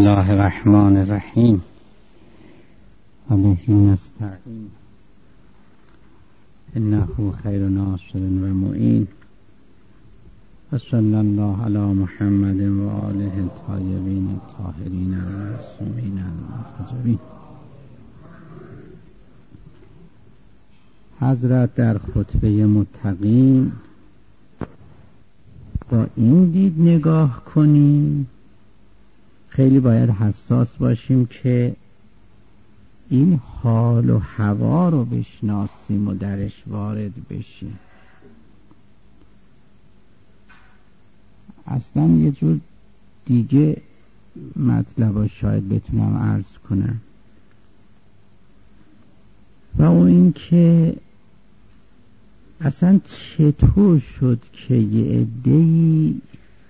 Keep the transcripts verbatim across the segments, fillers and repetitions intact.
الله الرحمن الرحیم و به نستعین انه خیر ناصر و معین و صلی الله علی محمد و آله الطیبین الطاهرین المعصومین المنتجبین. حضرت در خطبه متقین با این دید نگاه کنیم، خیلی باید حساس باشیم که این حال و هوا رو بشناسیم و درش وارد بشیم. اصلا یه جور دیگه مطلب رو شاید بتونم عرض کنم، و اون این که اصلا چطور شد که یه عده‌ای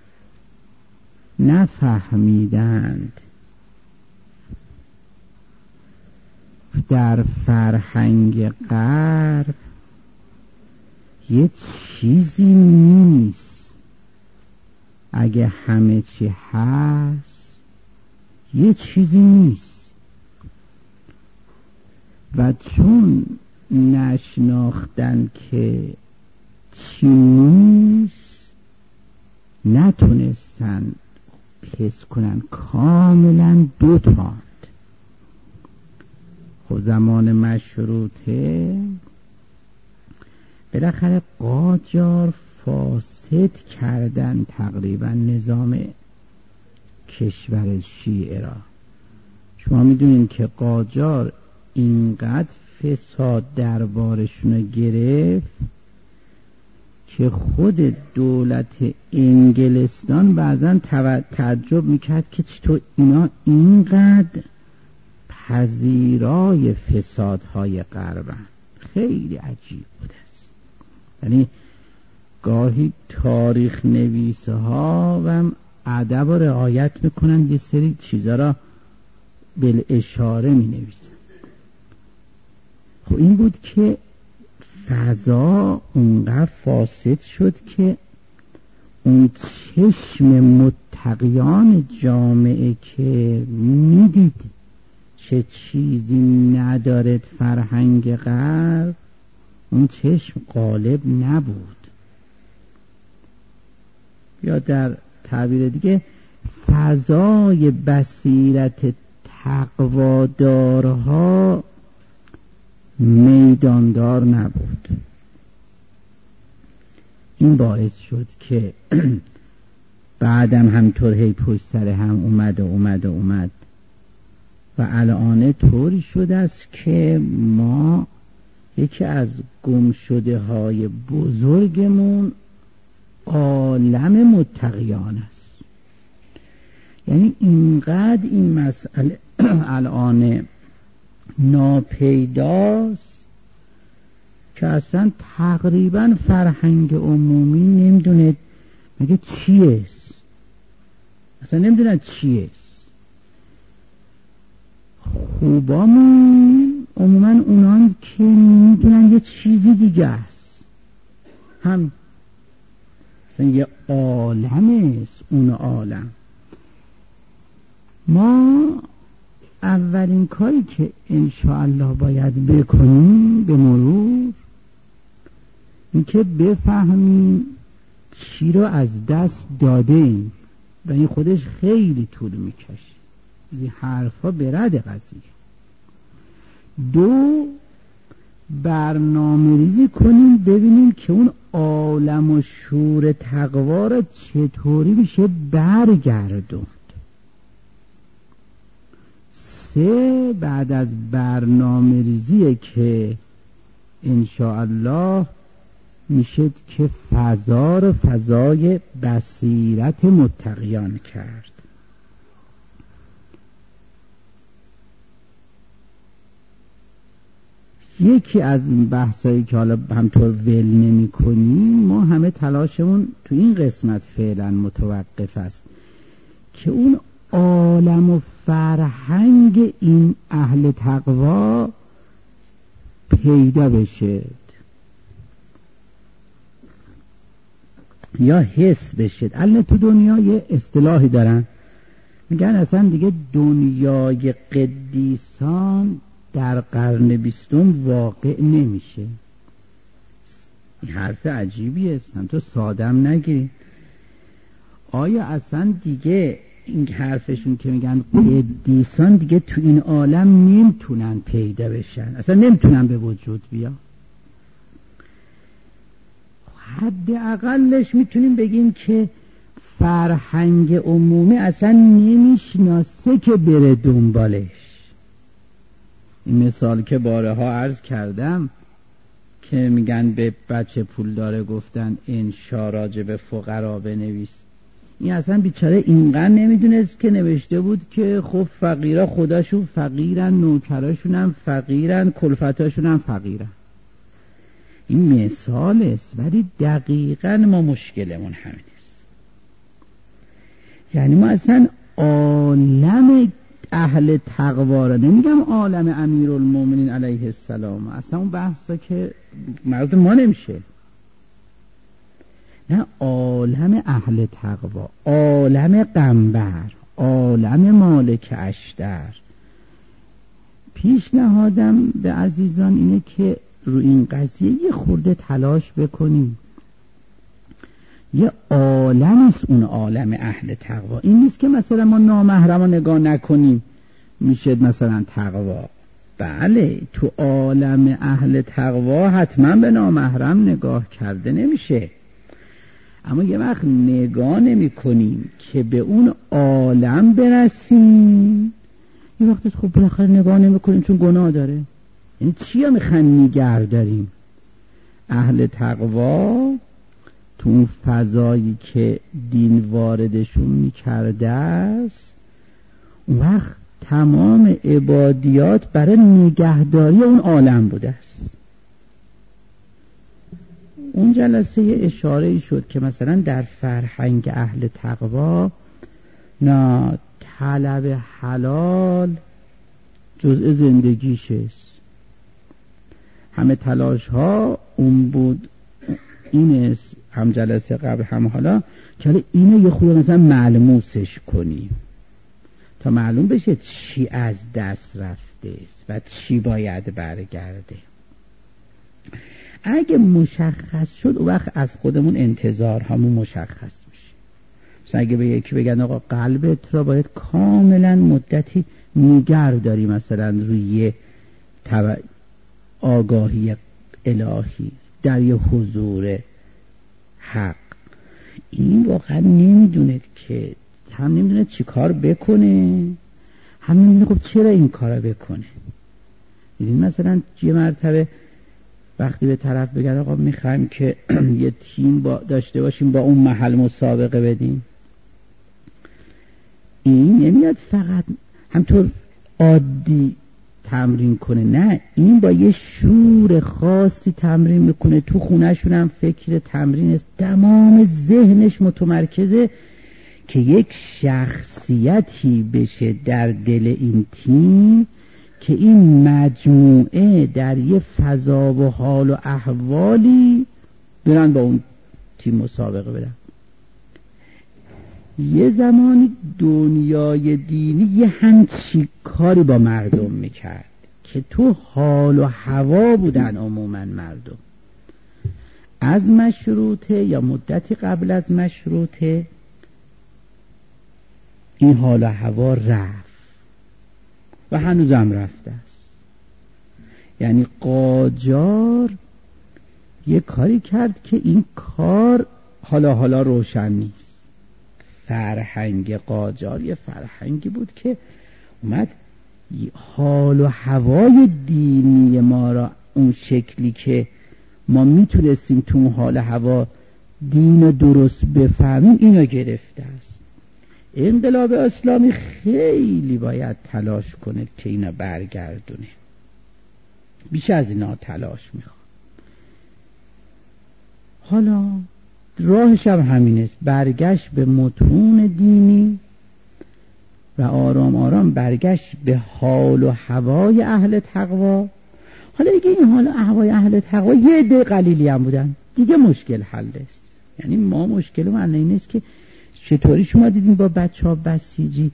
نفهمیدند در فرهنگ غرب یه چیزی نیست، اگه همه چی هست یه چیزی نیست، و چون نشناختن که چی نیست نتونستن حس کنن، کاملا دوتاند. خب زمان مشروطه بالاخره قاجار فاسد کردن تقریبا نظام کشور شیعه را. شما میدونین که قاجار اینقدر فساد دربارشون گرفت که خود دولت انگلستان بعضا تعجب میکرد که چطور اینا اینقدر پذیرای فسادهای غربن. خیلی عجیب بود است. یعنی گاهی تاریخ نویسه ها و هم ادب و رعایت میکنن، یه سری چیزا را بالاشاره می نویسن. خب این بود که فضا اونقدر فاسد شد که اون چشم متقیان جامعه که میدید چه چیزی ندارد فرهنگ غرب، اون چشم غالب نبود، یا در تعبیر دیگه فضای بصیرت تقوادارها میداندار نبود. این باعث شد که بعدم همطور هی پشت سر هم اومد و اومد و اومد و الان طوری شده است که ما یکی از گمشده های بزرگمون عالم متقیان است. یعنی اینقدر این مسئله الان ناپیداست که اصلا تقریبا فرهنگ عمومی نمیدونه مگه چیه، اصلا نمیدونن چیه. خوبامون عموما اونان که میدونن یه چیزی دیگه است، هم اصلا یه عالم است اون عالم. ما اولین کاری که انشاءالله باید بکنیم به مرور این که بفهمیم چی رو از دست داده ایم، و این خودش خیلی طول میکشه، این حرفا برد قضیه. دو، برنامه ریزی کنیم ببینیم که اون عالم و شور تقوا را چطوری میشه برگردوند. سه، بعد از برنامه ریزیه که انشاءالله میشه که فضا رو فضای بصیرت متقیان کرد. یکی از این بحثایی که حالا همطور ول نمی کنیم، ما همه تلاشمون تو این قسمت فعلا متوقف است که اون عالم و فرهنگ این اهل تقوا پیدا بشه یا حس بشه. الان تو دنیا یه اصطلاحی دارن میگن اصلا دیگه دنیای قدیسان در قرن بیستم واقع نمیشه. این حرف عجیبیه، اصلا تو سادم نگیری. آیا اصلا دیگه این حرفشون که میگن قدیسان دیگه تو این عالم نمیتونن پیدا بشن، اصلا نمیتونن به وجود بیا؟ حد اقلش میتونیم بگیم که فرهنگ عمومی اصلا نمیشناسه که بره دنبالش. این مثال که بارها عرض کردم که میگن به بچه پول داره گفتن انشا راجع به فقرا بنویس، این اصلا بیچاره اینقدر نمیدونست که نوشته بود که خب فقیرا خودشون فقیرن، نوکراشون هم فقیرن، کلفتاشون هم فقیرن. این مثال است، ولی دقیقاً ما مشکلمون همین است. یعنی ما اصلا عالم اهل تقوا را، نمیگم عالم امیرالمومنین علیه السلام، اصلا اون بحثا که مربوط ما نمیشه، نه، عالم اهل تقوا، عالم قنبر، عالم مالک اشتر. پیشنهادم به عزیزان اینه که رو این قضیه یه خورده تلاش بکنیم. یه عالم است اون عالم اهل تقوا. این نیست که مثلا ما نامحرم رو نگاه نکنیم میشه مثلا تقوا. بله، تو عالم اهل تقوا حتما به نامحرم نگاه کرده نمیشه، اما یه وقت نگاه نمی کنیم که به اون عالم برسیم، یه وقت خب بالاخره نگاه نمی کنیم چون گناه داره. یعنی چی هم میخوایم نگه داریم؟ اهل تقوا تو اون فضایی که دین واردشون میکرده است، اون وقت تمام عبادیات برای نگهداری اون عالم بوده است. اون جلسه یه اشاره شد که مثلا در فرهنگ اهل تقوا نه طلب حلال جزء زندگیش است، همه تلاش ها اون بود این است، هم جلسه قبل هم حالا که اینو یه خود مثلا ملموسش کنیم تا معلوم بشه چی از دست رفته است و چی باید برگرده. اگه مشخص شد اون وقت از خودمون انتظار همون مشخص میشه. مثلا اگه به یکی بگن آقا قلبت را باید کاملا مدتی نگر داری مثلا روی تب... آگاهی الهی در یه حضور حق، این واقعا نمیدونه که هم نمیدونه چی کار بکنه، هم نمیدونه خب چرا این کار بکنه. دیدین مثلا یه مرتبه وقتی به طرف بگن آقا میخوایم که یه تیم با داشته باشیم با اون محل مسابقه بدیم، این نمیاد فقط همطور عادی تمرین کنه، نه، این با یه شور خاصی تمرین میکنه. تو خونهشون هم فکر تمرین است، تمام ذهنش متمرکزه که یک شخصیتی بشه در دل این تیم که این مجموعه در یه فضا و حال و احوالی برن با اون تیم مسابقه بدن. یه زمانی دنیای دینی یه همچی کاری با مردم میکرد که تو حال و هوا بودن عموما مردم، از مشروطه یا مدتی قبل از مشروطه این حال و هوا رفت و هنوزم رفته است. یعنی قاجار یه کاری کرد که این کار حالا حالا روشن نیست. فرهنگ قاجار یه فرهنگی بود که اومد حال و هوای دینی ما را اون شکلی که ما میتونستیم تو اون حال هوا دین درست بفهمیم اینو گرفته است. انقلاب اسلامی خیلی باید تلاش کنه که اینو برگردونه، بیش از اینا تلاش میخواد. حالا راهش هم همین است، برگشت به متون دینی و آرام آرام برگشت به حال و هوای اهل تقوا. حالا دیگه این حال و هوای اهل تقوا یه عده قلیلی هم بودن، دیگه مشکل حل است. یعنی ما مشکل ما این است که چطوری شما دیدین با بچه ها بسیجی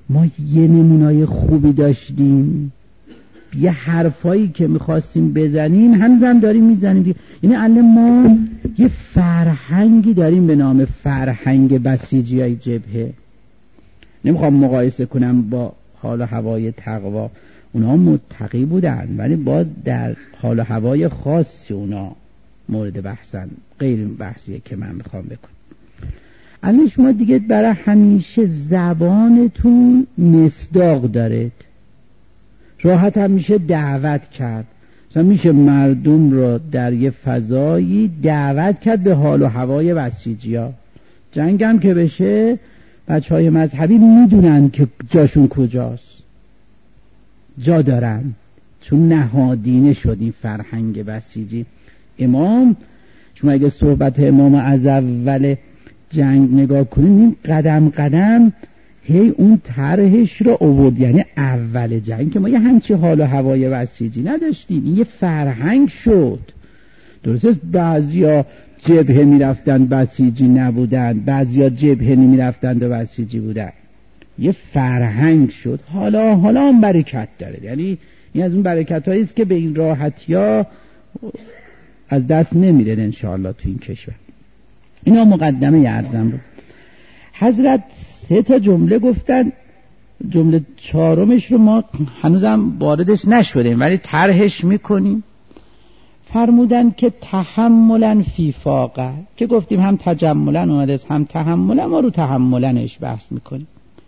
ما یه نمونای خوبی داشتیم، یه حرفایی که میخواستیم بزنیم هنوز هم داریم میزنیم. یعنی الان ما یه فرهنگی داریم به نام فرهنگ بسیجی های جبهه. نمیخوام مقایسه کنم با حال و هوای تقوا، اونا متقی بودن ولی باز در حال و هوای خاصی اونا مورد بحثن، غیر بحثیه که من میخوام بکنم. الان شما دیگه برای همیشه زبانتون مصداق دارید، راحت هم میشه دعوت کرد، مثلا میشه مردم را در یه فضایی دعوت کرد به حال و هوای بسیجی ها. جنگ هم که بشه بچه های مذهبی میدونن که جاشون کجاست، جا دارن، چون نهادینه شد این فرهنگ بسیجی. امام، شما اگه صحبت امام از اول جنگ نگاه کنید، این قدم قدم هی اون طرحش رو آورد. یعنی اول جنگ که ما یه همچی حال و هوای بسیجی نداشتیم، این یه فرهنگ شد. درسته بعضیا جبهه میرفتن بسیجی نبودن، بعضیا جبهه نمیرفتن و بسیجی بودن، یه فرهنگ شد. حالا حالا هم برکت داره، یعنی این از اون برکت هایی است که به این راحتی ها از دست نمیره انشاءالله تو این کشور. اینا مقدمه ارزم بود. حضرت سه تا جمله گفتن، جمله چهارمش رو ما هنوزم واردش نشدیم ولی طرحش میکنیم. فرمودن که تحملن فی فاقه، که گفتیم هم تجملن اومده هم تحملن، ما رو تحملنش بحث میکنیم.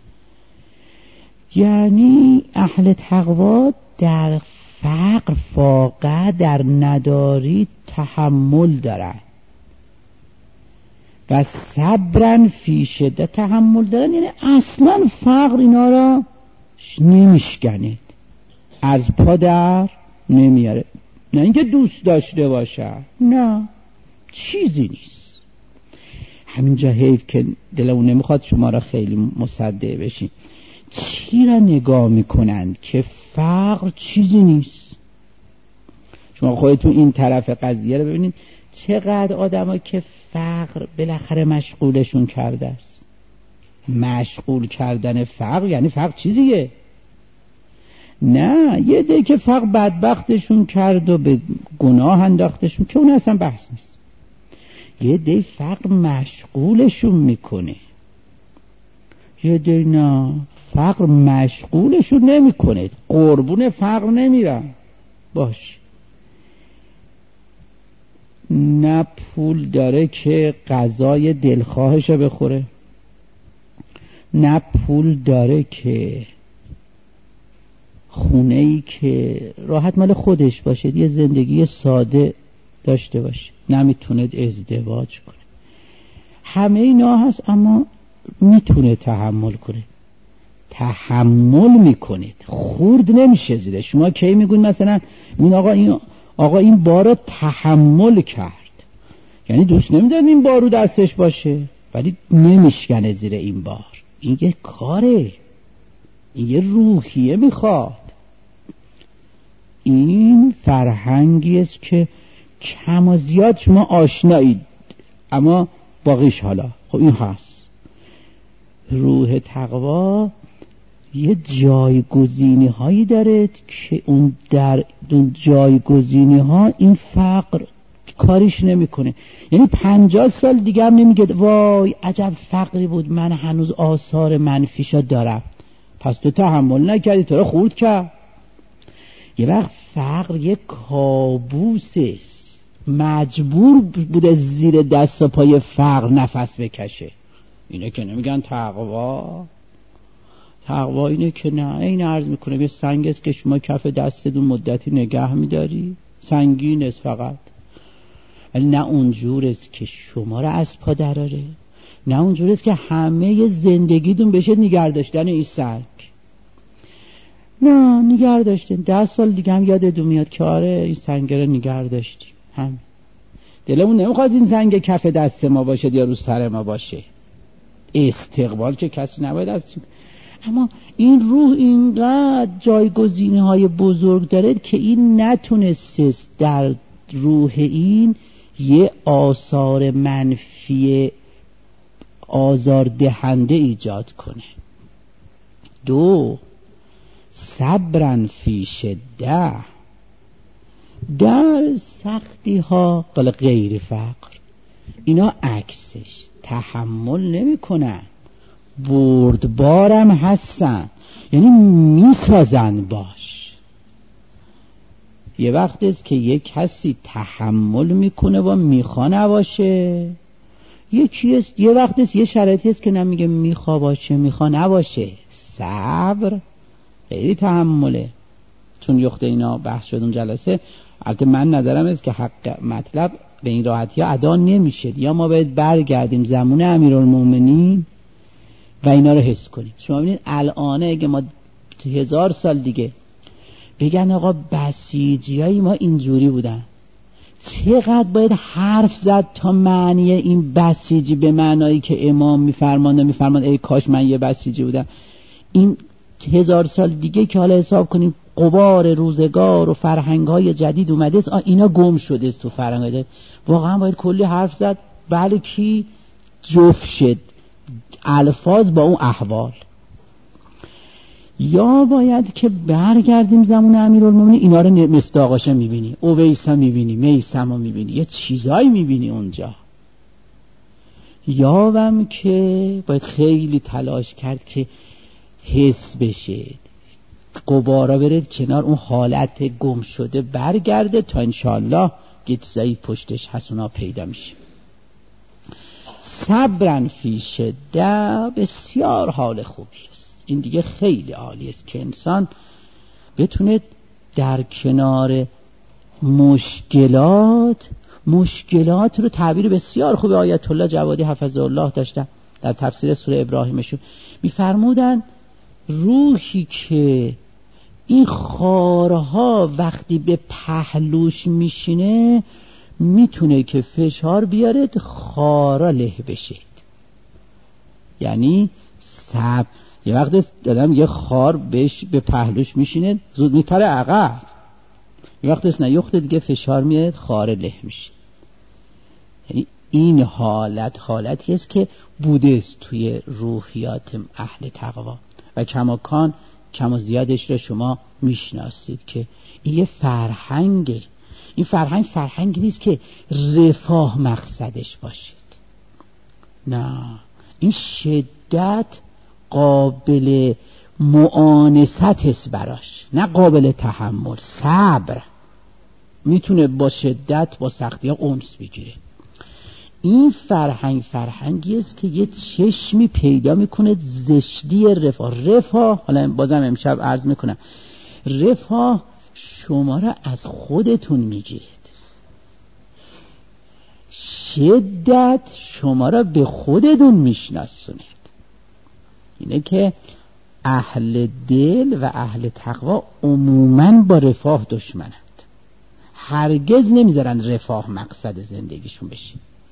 یعنی اهل تقوا در فقر فاقه، در نداری تحمل دارن و صبرن فی شده تحمل دارن. یعنی اصلا فقر اینا را نمیشکنید، از پا در نمیاره. نه اینکه دوست داشته باشه، نه، چیزی نیست. همینجا حیف که دلمون نمیخواد شما را خیلی مصدع بشین. چی را نگاه میکنند که فقر چیزی نیست. شما خودتون این طرف قضیه رو ببینید، چقدر آدم که فقر بالاخره مشغولشون کرده است. مشغول کردن فقر یعنی فقر چیزیه؟ نه، یه ده که فقر بدبختشون کرد و به گناه انداختشون که اون اصلا بحث نیست. یه ده فقر مشغولشون میکنه، یه ده نه، فقر مشغولشون نمیکنه، قربون فقر نمیرن. باش، نه پول داره که غذای دلخواهشو بخوره، نه پول داره که خونه‌ای که راحت مال خودش باشه، یه زندگی ساده داشته باشه، نمیتونه ازدواج کنه. همه اینا هست اما میتونه تحمل کنه. تحمل میکنه، خورد نمیشه زیره. شما کی میگون مثلا این آقا این آقا این بار رو تحمل کرد، یعنی دوست نمیدارد این بار رو دستش باشه ولی نمیشکنه زیر این بار. این یه کاره، این یه روحیه میخواد. این فرهنگی است که کم و زیاد شما آشنایید، اما باقیش حالا خب این هست. روح تقوا یه جایگزینی هایی داره که اون در اون جایگزینی ها این فقر کاریش نمیکنه. یعنی پنجاه سال دیگه هم نمیگه وای عجب فقری بود من هنوز آثار منفیشا دارم. پس تو تحمل نکردی، تو رو خورد کرد. یه وقت فقر یه کابوسه، مجبور بوده زیر دست و پای فقر نفس بکشه. اینه که نمیگن تقوا. تقوا اینه که نه، این عرض میکنه یه سنگ است که شما کف دستتون مدتی نگه میداری، سنگین است فقط، ولی نه اونجور است که شما را از پا دراره، نه اونجور است که همه زندگیتون بشه نگه داشتن این سنگ. نه، نگه داشتین ده سال دیگه هم یادتون میاد که آره این سنگ رو نگه داشتیم. هم دلمون نمیخواد این سنگ کف دست ما باشه یا رو سر ما باشه. استقبال که کسی نباید از، اما این روح اینقدر جایگزینی های بزرگ داره که این نتونسته در روح این یه آثار منفی آزاردهنده ایجاد کنه. دو صبرن فی شده، در سختی ها قال غیر فقر، اینا عکسش تحمل نمی کنن، بردبارم هستن، یعنی میسازن باش. یه وقت است که یک کسی تحمل میکنه و میخوا نباشه، یکی است یه وقت است یه شرایطی است که نمیگه میخوا باشه میخوا نباشه. صبر خیلی تحمله. چون یخته اینا بحث شد اون جلسه، البته من نظرم است که حق مطلب به این راحتی ها ادا نمیشه، یا ما باید برگردیم زمان امیرالمومنین و اینا رو حس کنیم. شما ببینید الان اگه ما هزار سال دیگه بگن آقا بسیجیای ما اینجوری بودن، چقدر باید حرف زد تا معنی این بسیجی به معنایی که امام میفرمانه میفرمان ای کاش من یه بسیجی بودم. این هزار سال دیگه که حالا حساب کنیم غبار روزگار و فرهنگ‌های جدید اومده است، اینا گم شده است تو فرهنگ‌های جدید، واقعا باید کلی حرف زد. بله کی جفت شد الفاظ با اون احوال. یا باید که برگردیم زمان امیرالمومنین، اینا رو مصداقاش میبینی، اویسا میبینی، میسم میبینی، یه چیزایی میبینی اونجا. یا هم که باید خیلی تلاش کرد که حس بشه، غبارا برد کنار، اون حالت گم شده برگرده تا انشاءالله یه چیزایی پشتش حسونا پیدا میشه. صبرن فی شده بسیار حال خوبی است. این دیگه خیلی عالی است که انسان بتونه در کنار مشکلات مشکلات رو تعبیر بسیار خوب آیت الله جوادی حفظه الله داشتن در تفسیر سوره ابراهیمشون. میفرمودن روحی که این خارها وقتی به پهلوش میشینه میتونه که فشار بیارد خارا له بشه. یعنی سب یه وقت دادم یه خار بهش به پهلوش میشینه زود میپره عقب، یه وقت است نه یخت دیگه فشار میاد خار له میشه. یعنی این حالت حالتی است که بوده است توی روحیات اهل تقوا و کماکان کم و زیادش رو شما میشناسید که این یه فرهنگه. این فرهنگ فرهنگی نیست که رفاه مقصدش باشید، نه، این شدت قابل معانست است براش، نه قابل تحمل. صبر میتونه با شدت با سختی ها انس بگیره. این فرهنگ فرهنگی است که یه چشمی پیدا میکنه زشتی رفاه. رفاه حالا بازم امشب عرض میکنم، رفاه شما را از خودتون میگیرید، شدت شما را به خودتون میشناسونید. اینه که اهل دل و اهل تقوا عموماً با رفاه دشمنند، هرگز نمیذارن رفاه مقصد زندگیشون بشه.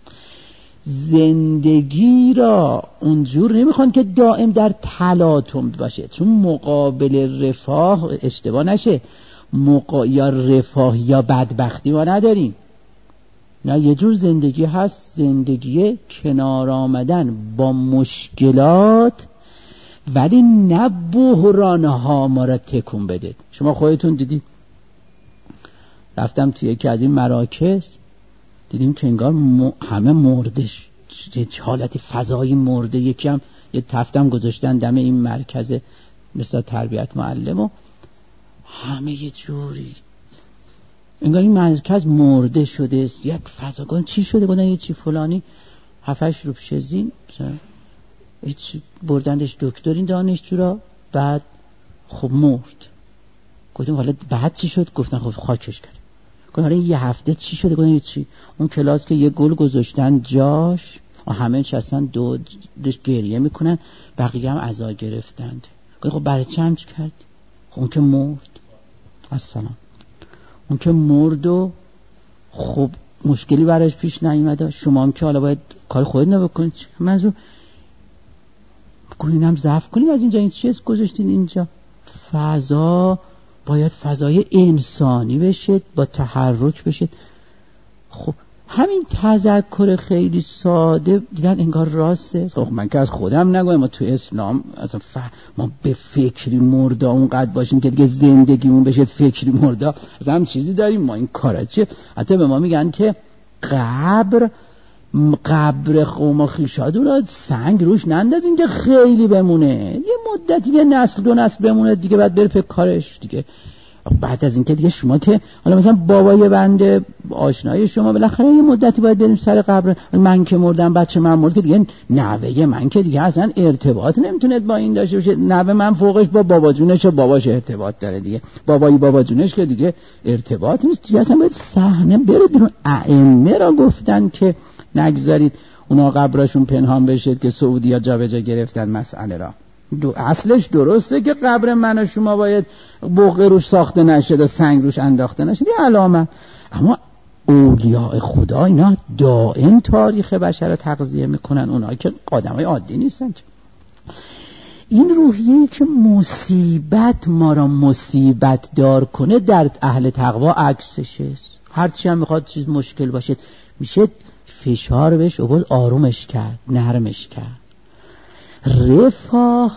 زندگی را اونجور نمیخوان که دائم در تلاطم باشه، چون مقابل رفاه اشتباه نشه مقا... یا رفاه یا بدبختی ما نداریم، نه، یه جور زندگی هست، زندگی کنار آمدن با مشکلات، ولی نه بحرانها ما را تکون بدید. شما خودتون دیدید، رفتم توی یکی از این مراکز دیدیم که انگار م... همه مردش، حالت فضایی مرده. یکی هم یه تفتم گذاشتن دم این مرکز مثل تربیت معلم و همه یه جوری انگار این مرکز مرده شده است. یک فضاگان چی شده بودن، یه چی فلانی هفتش روب شزین هیچ بردندش دکترین دانشجو را، بعد خب مرد. گفتیم حالا بعد چی شد؟ گفتن خب خاکش کرد. گفتن حالا یه هفته چی شده؟ گفتن چی؟ اون کلاس که یه گل گذاشتن جاش و همه نشستن دو دش گریه میکنن، بقیه هم عزا گرفتند. گفتن خب برای چی همچی کرد؟ خب اون که مرد. السلام. اون که مرد و خب مشکلی برایش پیش نیامده، شما هم که حالا باید کار خودت نبکنید. منظور گوینم ضعف کنیم از اینجا، این چیز گذاشتین اینجا. فضا باید فضای انسانی بشه، با تحرک بشه. خب همین تذکر خیلی ساده دیدن انگار راسته. خب من که از خودم نگویم، ما تو اسلام اصلا ف... ما به فکری مردا اونقدر باشیم که دیگه زندگیمون بشه فکری مردا، از هم چیزی داریم ما این کارا چه؟ حتی به ما میگن که قبر قبر قوم خیشادون را سنگ روش ننداز اینجا خیلی بمونه، یه مدتی یه نسل دو نسل بمونه دیگه بعد بره پک کارش دیگه. بعد از اینکه دیگه شما که حالا مثلا بابای بنده آشنای شما بالاخره یه مدتی باید بریم سر قبر، من که مردم بچه من مرد که دیگه نوه من که دیگه اصلا ارتباط نمیتونه با این داشته باشه، نوه من فوقش با بابا جونش و باباش ارتباط داره دیگه، بابایی بابا جونش که دیگه ارتباط نیست دیگه، اصلا باید صحنه بره بیرون. ائمه را گفتن که نگذارید اونا قبرشون پنهان بشه که سعودی‌ها جابجا گرفتن مسئله را. دو اصلش درسته که قبر من و شما باید بقعه روش ساخته نشه و سنگ روش انداخته نشه، یه علامت. اما اولیاء خدا اینا دائم تاریخ بشر رو تغذیه میکنن، اونا که آدمای عادی نیستن. این روحیه‌ای که مصیبت ما را مصیبت دار کنه در اهل تقوا عکسشه. هرچی هم میخواد چیز مشکل باشه میشه فشار بهش آورد، آرومش کرد، نرمش کرد. رفاه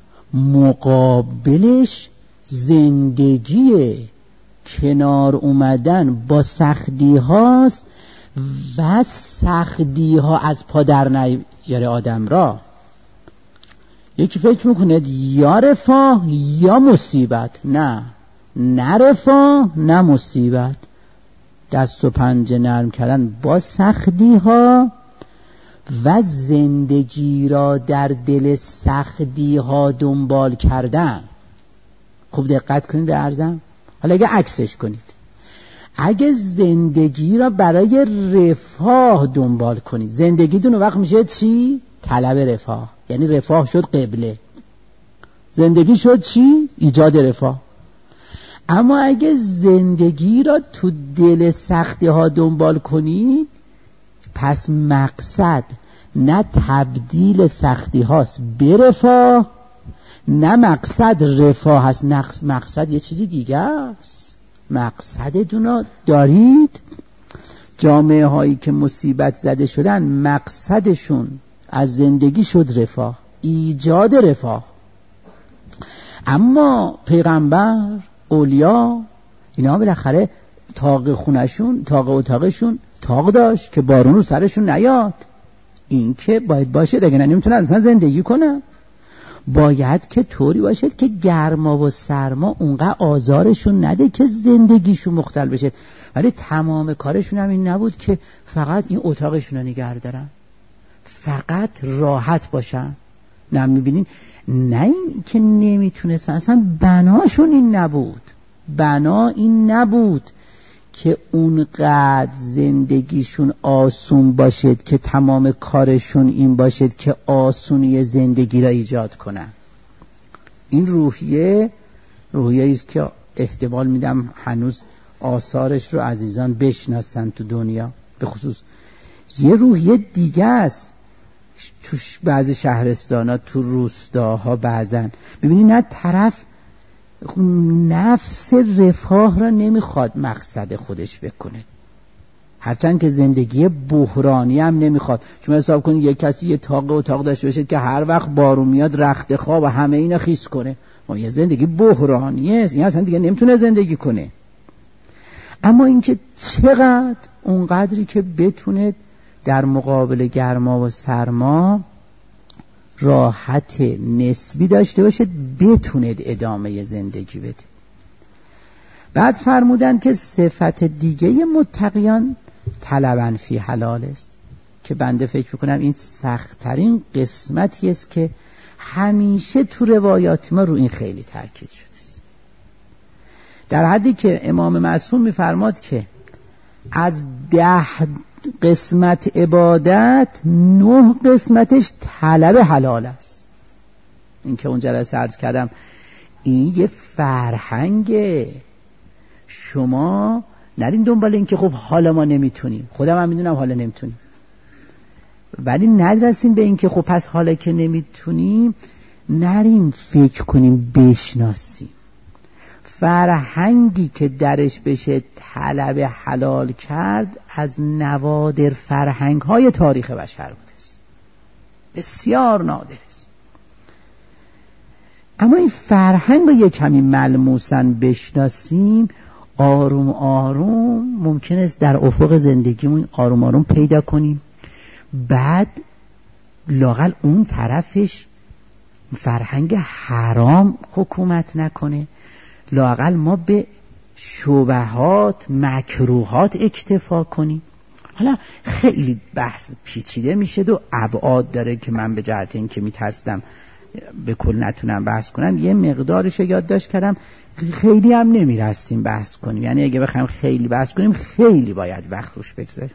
مقابلش زندگی کنار اومدن با سختی هاست و سختی ها از پادر نیاره آدم را. یکی فکر میکنه یا رفاه یا مصیبت، نه نه رفاه نه مصیبت، دست و پنجه نرم کردن با سختی ها و زندگی را در دل سختی ها دنبال کردن. خوب دقت کنید به عرضم. حالا اگه عکسش کنید، اگه زندگی را برای رفاه دنبال کنید، زندگی دون وقت میشه چی؟ طلب رفاه، یعنی رفاه شد قبله، زندگی شد چی؟ ایجاد رفاه. اما اگه زندگی را تو دل سختی ها دنبال کنید، پس مقصد نه تبدیل سختی هاست به رفاه، نه مقصد رفاه هست، مقصد یه چیزی دیگه است. مقصدتون دارید؟ جامعه هایی که مصیبت زده شدن مقصدشون از زندگی شد رفاه، ایجاد رفاه. اما پیغمبر، اولیا، اینا بالاخره تاق خونشون، تاق اتاقشون تاق داشت که بارون رو سرشون نیاد. این که باید باشه، دیگه نمیتونن اصلا زندگی کنن. باید که طوری باشد که گرما و سرما اونقدر آزارشون نده که زندگیشون مختل بشه. ولی تمام کارشون هم این نبود که فقط این اتاقشون رو نگه دارن، فقط راحت باشن. نه میبینین، نه این که نمیتونستن، اصلا بناشون این نبود. بنا این نبود که اونقدر زندگیشون آسون باشد که تمام کارشون این باشد که آسونی زندگی را ایجاد کنن. این روحیه روحیه است که احتمال میدم هنوز آثارش رو عزیزان بشناسن تو دنیا. به خصوص یه روحیه دیگه است تو بعضی شهرستانا، تو روستاها بعضن ببینید نه طرف نفس رفاه را نمیخواد مقصد خودش بکنه، هرچند که زندگی بحرانی هم نمیخواد. شما حساب کنید یک کسی یه تاق اتاق داشته باشه که هر وقت بارون میاد رخت خواب و همه اینا خیس کنه، ما یه زندگی بحرانیه، این اصلا دیگه نمیتونه زندگی کنه. اما اینکه چقدر اونقدری که بتونه در مقابل گرما و سرما راحت نسبی داشته باشه، بتونه ادامه زندگی بده. بعد فرمودن که صفت دیگه متقیان طلبن فی حلال است، که بنده فکر میکنم این سخت‌ترین قسمتی است که همیشه تو روایات ما رو این خیلی تاکید شده است، در حدی که امام معصوم میفرماد که از ده قسمت عبادت نه قسمتش طلب حلال است. این که اون جلسه عرض کردم این یه فرهنگه، شما نرین دنبال این که خب حالا ما نمیتونیم، خودم هم میدونم حالا نمیتونیم، ولی ندرسیم به این که خب پس حالا که نمیتونیم نریم فکر کنیم بشناسیم. فرهنگی که درش بشه طلب حلال کرد از نوادر فرهنگ های تاریخ بشر بوده است، بسیار نادر است. اما این فرهنگ رو یک کمی ملموساً بشناسیم، آروم آروم ممکن است در افق زندگیمون آروم آروم پیدا کنیم. بعد لااقل اون طرفش فرهنگ حرام حکومت نکنه، لااقل ما به شبهات مکروهات اکتفا کنیم. حالا خیلی بحث پیچیده میشه و ابعاد داره که من به جهت این که میترسم به کل نتونم بحث کنم یه مقدارش یادداشت کردم، خیلی هم نمیرسیم بحث کنیم، یعنی اگه بخوایم خیلی بحث کنیم خیلی باید وقت روش بگذاریم.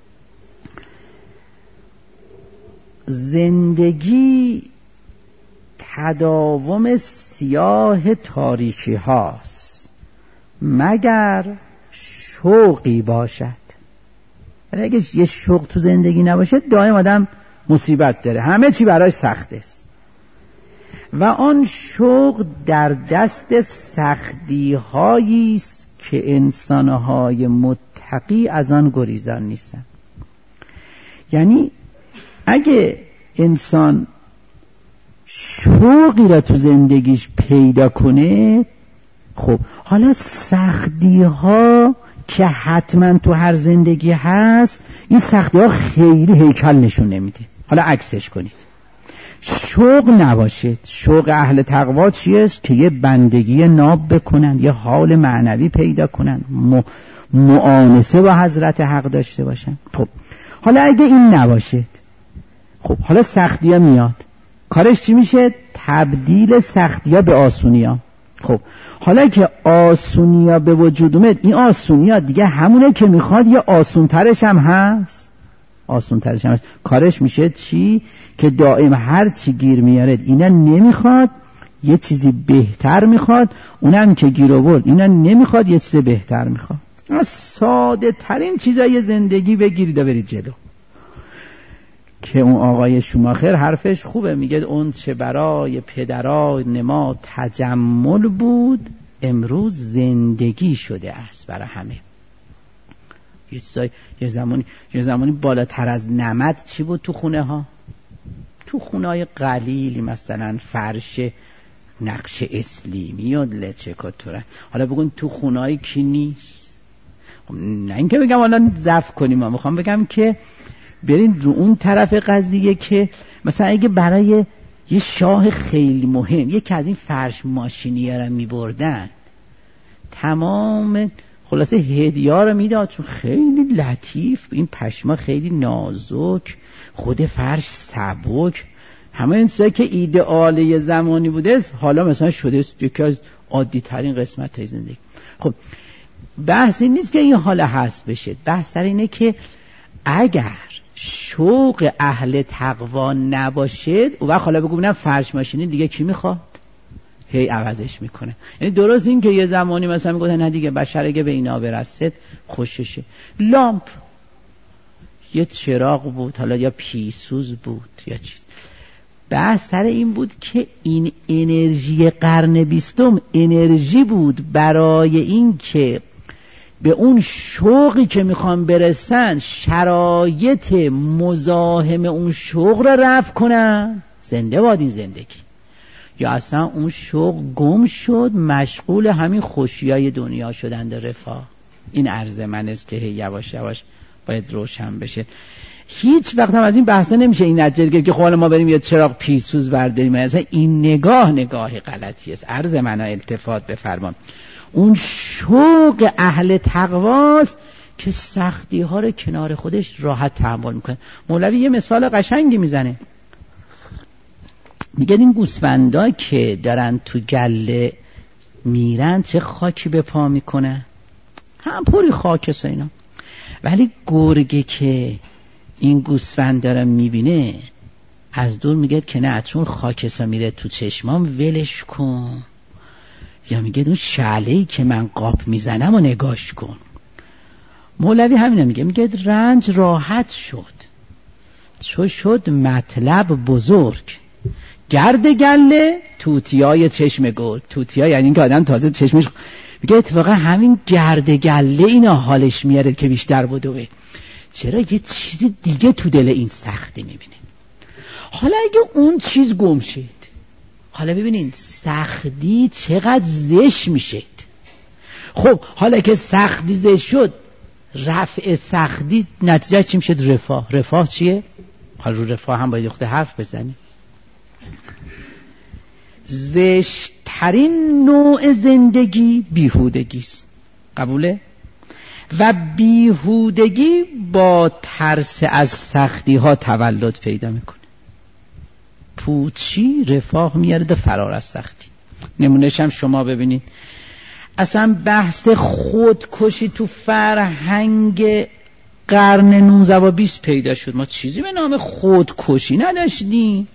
زندگی تداوم سیاه تاریکی هاست مگر شوقی باشد. یعنی اگه یه شوق تو زندگی نباشه دائم آدم مصیبت داره، همه چی براش سخته است و آن شوق در دست سختی هایی است که انسانهای متقی از آن گریزان نیستن. یعنی اگه انسان شوقی را تو زندگیش پیدا کنه، خب حالا سختی ها که حتما تو هر زندگی هست، این سختی ها خیلی هیکل نشون نمیده. حالا عکسش کنید، شوق نباشد. شوق اهل تقوا چیست؟ که یه بندگی ناب بکنند، یه حال معنوی پیدا کنند، م... معانسه با حضرت حق داشته باشند. خب حالا اگه این نباشد، خب حالا سختی ها میاد، کارش چی میشه؟ تبدیل سختی ها به آسونی ها. خب حالا که آسونی ها به وجود اومد، این آسونی ها دیگه همونه که میخواد، یه آسون ترش هم هست، آسون ترش هم هست. کارش میشه چی؟ که دائم هر چی گیر میارد اینا نمیخواد، یه چیزی بهتر میخواد، اونم که گیر آورد اینا نمیخواد، یه چیز بهتر میخواد. از ساده ترین چیزای زندگی بگیرید و برید جلو. که اون آقای شوماخر حرفش خوبه، میگه اون چه برای پدرای نما تجمل بود امروز زندگی شده است برای همه. یه چیزای یه زمانی یه زمانی بالاتر از نمد چی بود تو خونه ها؟ تو خونه های قلیلی مثلا فرش نقش اسلیمی و لچه کتوره. حالا بگون تو خونه های کی نیست؟ نه اینکه بگم حالا ضعف کنیم، ما میخوام بگم که برین رو اون طرف قضیه که مثلا اگه برای یه شاه خیلی مهم یکی از این فرش ماشینی رو میبردن، تمام خلاصه هدیه رو میداد چون خیلی لطیف، این پشما خیلی نازک، خود فرش سبک، همه این چیزایی که ایدئال زمانی بوده حالا مثلا شده است یکی از عادی ترین قسمت های زندگی. خب بحث این نیست که این حالا هست بشه، بحث سر اینه که اگر شوق اهل تقوا نباشد و وقت حالا بگو ببینم فرش ماشینی دیگه کی میخواد؟ هی عوضش میکنه. یعنی درست این که یه زمانی مثلا میگفتن نه دیگه بشر اگه به اینا برسد خوششه. لامپ یه چراغ بود، حالا یا پیسوز بود یا چیز. بحث سر این بود که این انرژی قرن بیستم انرژی بود برای این که به اون شوقی که میخوان برسن شرایط مزاحم اون شوق را رفع کنن. زنده باد این زندگی. یا اصلا اون شوق گم شد، مشغول همین خوشیای دنیا شدند رفاه. این عرض من است که یواش یواش باید روشن بشه. هیچ وقت هم از این بحثا نمیشه این نتیجه که خب ما بریم یه چراغ پیسوز برداریم. اصلا این نگاه نگاه غلطی است. عرض من التفات بفرمان. اون شوق اهل تقواست که سختی ها رو کنار خودش راحت تحمل میکنه. مولوی یه مثال قشنگی میزنه، میگه این گوسفندا که دارن تو گله میرن چه خاکی به پا میکنه، هم پوری خاکس اینا، ولی گرگه که این گوسفندا رو میبینه از دور میگه که نه چون خاکسا میره تو چشمام ولش کن، یا میگه اون شعله‌ای که من قاپ میزنم و نگاش کن. مولوی همینه میگه، میگه رنج راحت شد چو شد مطلب بزرگ، گرد گله توتیای چشم گل. توتیا یعنی این که آدم تازه چشمش، میگه اتفاقا همین گرد گله اینا حالش میاره که بیشتر بدوه. چرا یه چیز دیگه تو دل این سختی میبینه. حالا اگه اون چیز گم شد، حالا ببینین سختی چقدر زشت میشه. خب حالا که سختی زشت شد، رفع سختی نتیجه چی میشه؟ رفاه. رفاه چیه؟ حالا رو رفاه هم باید خود حرف بزنیم. زشت‌ترین نوع زندگی بیهودگیست. قبوله؟ و بیهودگی با ترس از سختی ها تولد پیدا میکنه. پوچی رفاه میاره ده فرار از سختی. نمونهش هم شما ببینید، اصلا بحث خودکشی تو فرهنگ قرن نوزده و بیست پیدا شد. ما چیزی به نام خودکشی نداشتیم.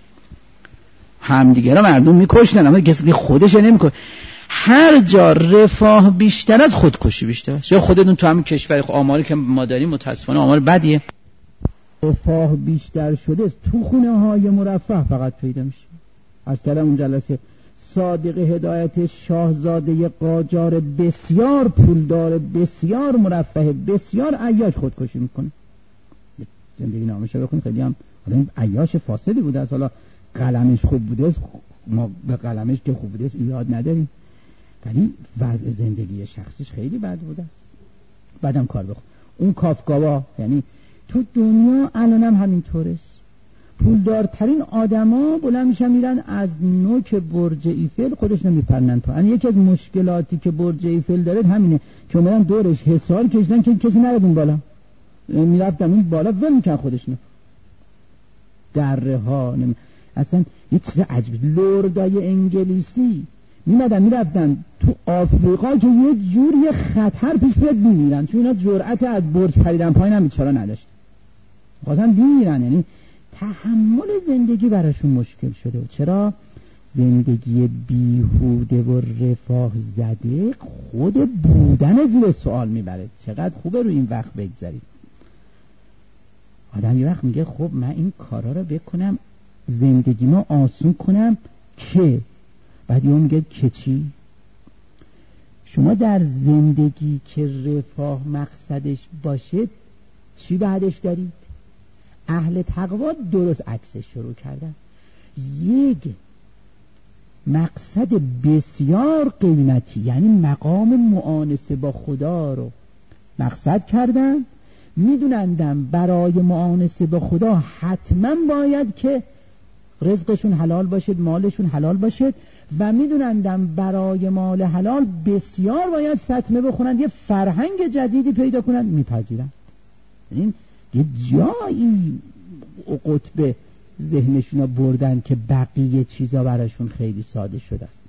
همدیگه را مردم میکشتن، اما کسی خودش نمیکشه. هر جا رفاه بیشتر از خودکشی بیشتر است. یا خودتون تو همین کشور آماری که ما داریم متاسفانه آمار بدیه، رفاه بیشتر شده تو خونه های مرفه فقط پیدا میشه. از کلم اون جلسه صادق هدایت شاهزاده قاجار بسیار پولدار، بسیار مرفه، بسیار عیاش خودکشی میکنه. زندگی نامش رو بخونید، خیلی هم حالا این عیاش فاسدی بوده است. حالا قلمش خوب بوده، ما به قلمش که خوب بوده ایراد نداریم، ولی وضع زندگی شخصیش خیلی بد بوده است. بعدم کار بخون. اون کافکاوا، یعنی تو دنیا الانم همینطوره. پولدارترین آدما بلند میشن میرن از نوک برج ایفل خودشون میپرنن پایین. یکی از مشکلاتی که برج ایفل داره همینه که اومدن دورش حصار کشیدن که کسی نره اون بالا. میرفتن اون بالا ول میکنن خودشون. دره ها نمی... اصلا یه چیز عجیبه. لردای انگلیسی میمدن میرفتن تو آفریقا که یه جوری خطر پیش بیاد میمیرن، چون اینا جرأت از برج پریدن پایین هم بیچاره نداشت، خواستن میمیرن. یعنی تحمل زندگی براشون مشکل شده. و چرا؟ زندگی بیهوده و رفاه زده خود بودن زیر سوال میبره. چقدر خوبه روی این وقت بگذارید. آدم یه وقت میگه خب من این کارا رو بکنم زندگی ما آسون کنم که، بعد یه میگه که چی؟ شما در زندگی که رفاه مقصدش باشه چی بعدش دارید؟ اهل تقوا درست عکسش شروع کردن. یک مقصد بسیار قیمتی، یعنی مقام معانسه با خدا رو مقصد کردن. میدونندم برای معانسه با خدا حتما باید که رزقشون حلال باشد، مالشون حلال باشد، و میدونندم برای مال حلال بسیار باید ستمه بخونند، یه فرهنگ جدیدی پیدا کنند. میپذیرن. این یه جایی قطب ذهنشون بردن که بقیه چیزا براشون خیلی ساده شده است.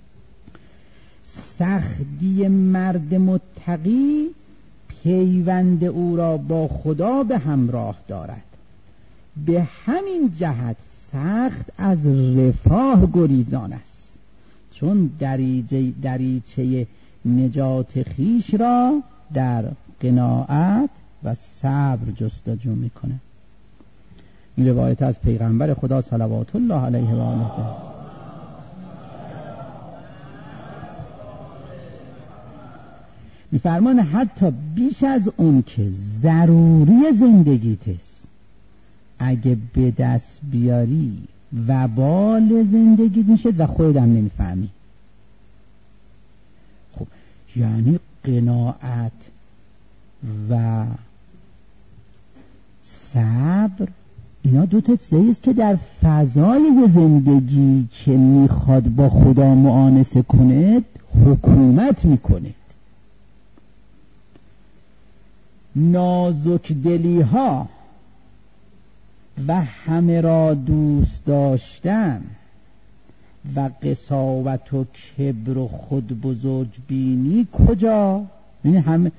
سختی مرد متقی پیوند او را با خدا به همراه دارد. به همین جهت سخت از رفاه گریزان است، چون دریچه, دریچه نجات خیش را در قناعت و صبر جستجو میکنه. این روایت از پیغمبر خدا صلوات الله علیه و آله میفرمان حتی بیش از اون که ضروری زندگیت است، اگه به دست بیاری وبال زندگی میشه و خودت هم نمیفهمی. خب یعنی قناعت و صبر اینا دو تا چیزیست که در فضای زندگی که میخواد با خدا معانسه کنه حکومت میکنه. نازک دلی ها و همه را دوست داشتن و قساوت و کبر و خود بزرگ بینی کجا؟ یعنی همه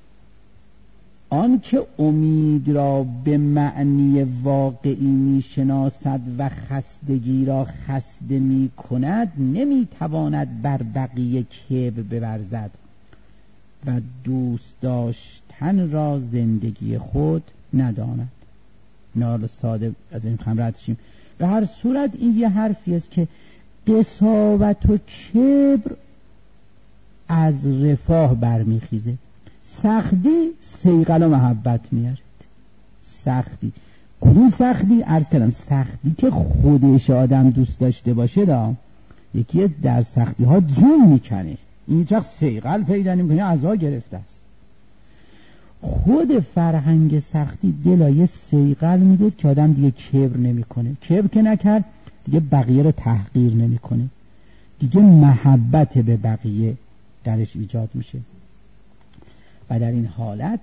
آن که امید را به معنی واقعی می شناسد و خستگی را خسته می کند نمی تواند بر بقیه کبر بورزد و دوست داشتن را زندگی خود نداند. نال ساده از این خم رد شیم. به هر صورت این یه حرفی است که قساوت و کبر از رفاه برمیخیزه. سختی صیقل و محبت میارد. سختی کدوم سختی؟ عرض کردم سختی که خودش آدم دوست داشته باشه دا یکی در سختی ها جون میکنه، این هیچ وقت صیقل پیدا نمیکنه، عزا گرفته است. خود فرهنگ سختی دلایه صیقل میده که آدم دیگه کبر نمیکنه. کبر که نکرد دیگه بقیه رو تحقیر نمیکنه، دیگه محبت به بقیه درش ایجاد میشه و در این حالت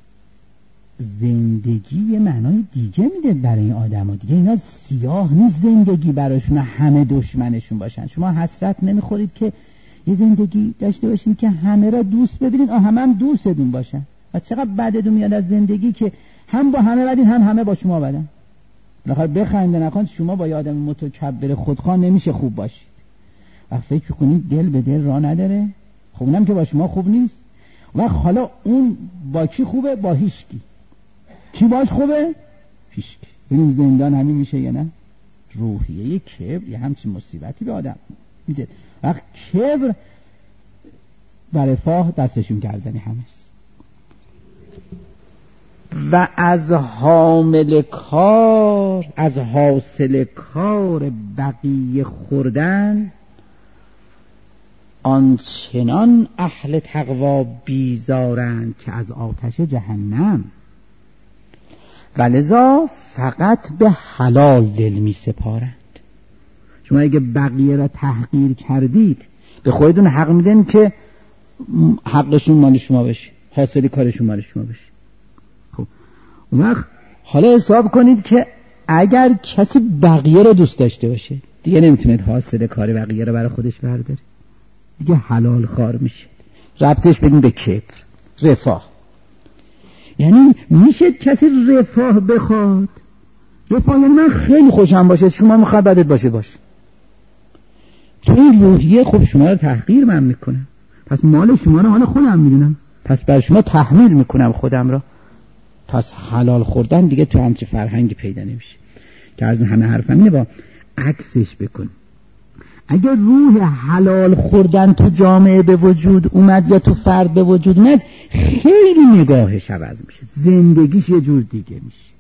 زندگی یه معنای دیگه میده برای این آدم ها. دیگه اینا سیاه نیست زندگی براشون همه دشمنشون باشن. شما حسرت نمیخورید که یه زندگی داشته باشین که همه را دوست ببینید، آه همه هم دوستتون باشن؟ و چقدر بدتون میاد از زندگی که هم با همه بدین هم همه با شما بدن. بخاطر بخنده نکن شما با یه آدم متکبر خودخواه نمیشه خوب باشید و فکر کنید دل به دل راه نداره. خب اونم که با شما خوب نیست. و حالا اون با کی خوبه؟ با هیچکی. کی باش خوبه؟ هیچکی. این زندان همین میشه یا نه؟ روحیه کبر یه همچین مصیبتی به آدم میده. وقت کبر و رفاه دستشون کردنی همست. و از حامل کار، از حاصل کار بقیه خوردن آنچنان اهل تقوا بیزارند که از آتش جهنم، ولذا فقط به حلال دل می سپارند. شما اگه بقیه را تحقیر کردید به خودتون حق میدن که حقشون مال شما بشه، حاصل کارشون مال شما بشه. خب اون وقت حالا حساب کنید که اگر کسی بقیه را دوست داشته باشه دیگه نمیتونه حاصل کار بقیه را برای خودش برداره، دیگه حلال خوار میشه. ربطش بدین به کبر، رفاه. یعنی میشه کسی رفاه بخواد؟ رفاه یعنی من خیلی خوشم باشه، شما میخواد بدت باشه باشه. تو این روحیه خب شما رو تحقیر من میکنم، پس مال شما رو مال خودم میدونم، پس بر شما تحمیل میکنم خودم رو. پس حلال خوردن دیگه تو همچه فرهنگی پیدا نمیشه که از همه حرفم اینه با عکسش بکن. اگر روح حلال خوردن تو جامعه به وجود اومد یا تو فرد به وجود اومد خیلی نگاهش عوض میشه، زندگیش یه جور دیگه میشه.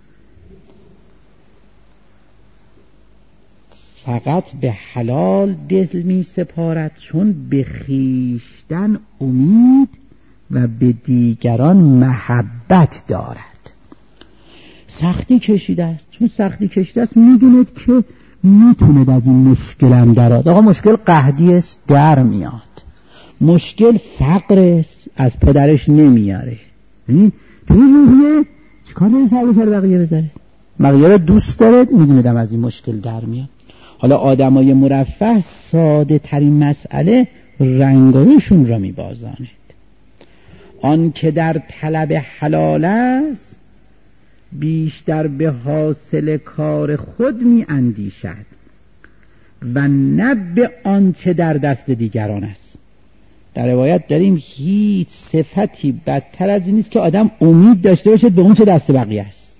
فقط به حلال دل می سپارد چون به خیشتن امید و به دیگران محبت دارد. سختی کشیده است، چون سختی کشیده است میدوند که میتونه از این مشکلم درآد. آقا مشکل قحطی است در میاد، مشکل فقر است از پدرش نمیاره. یعنی تو این روحیه چیکار داره سر به سر بقیه بذاره؟ بقیه رو دوست داره، میدونه از این مشکل در میاد. حالا آدمای مرفه ساده ترین مسئله رنگاروشون را میبازاند. آن که در طلب حلال است بیشتر به حاصل کار خود می اندیشد و نه به آنچه در دست دیگران است. در روایت داریم هیچ صفتی بدتر از این نیست که آدم امید داشته باشد به اون چه دست بقیه است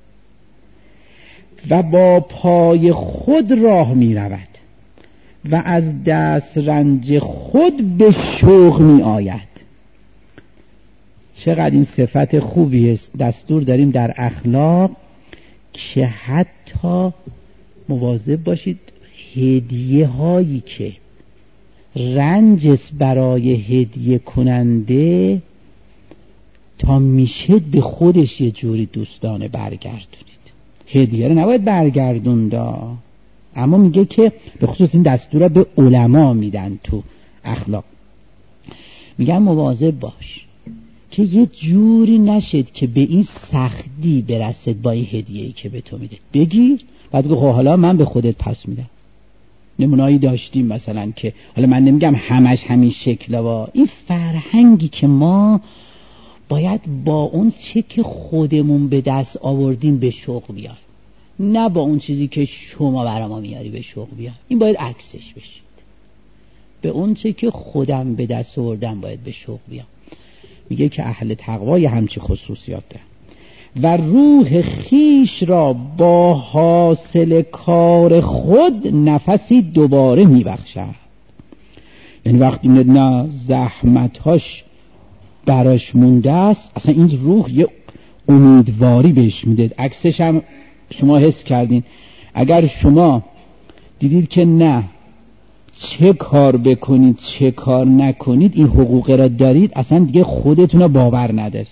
و با پای خود راه می رود و از دست رنج خود به شوق می آید. چقدر این صفت خوبی است. دستور داریم در اخلاق که حتی مواظب باشید هدیه هایی که رنج برای هدیه کننده تا میشه به خودش یه جوری دوستانه برگردونید. هدیه رو نباید برگردوند، اما میگه که به خصوص این دستور به علما میدن تو اخلاق، میگن مواظب باش که یه جوری نشد که به این سختی برسد با این هدیه‌ای که به تو میده. بگیر بعد بگو حالا من به خودت پس میدم. نمونه‌ای داشتیم مثلا که حالا من نمیگم همش همین شکل، و این فرهنگی که ما باید با اون چه که خودمون به دست آوردیم به شوق بیایم، نه با اون چیزی که شما برای ما میاری به شوق بیایم. این باید عکسش بشید. به اون چه که خودم به دست آوردم باید به شوق بیام. میگه که اهل تقوا یه همچی خصوصیات دارن. و روح خیش را با حاصل کار خود نفسی دوباره میبخشد. یعنی وقتی نه زحمتاش براش مونده است، اصلا این روح یه امیدواری بهش میده. عکسش هم شما حس کردین. اگر شما دیدید که نه چه کار بکنید چه کار نکنید این حقوق را دارید، اصلا دیگه خودتون رو باور ندارید.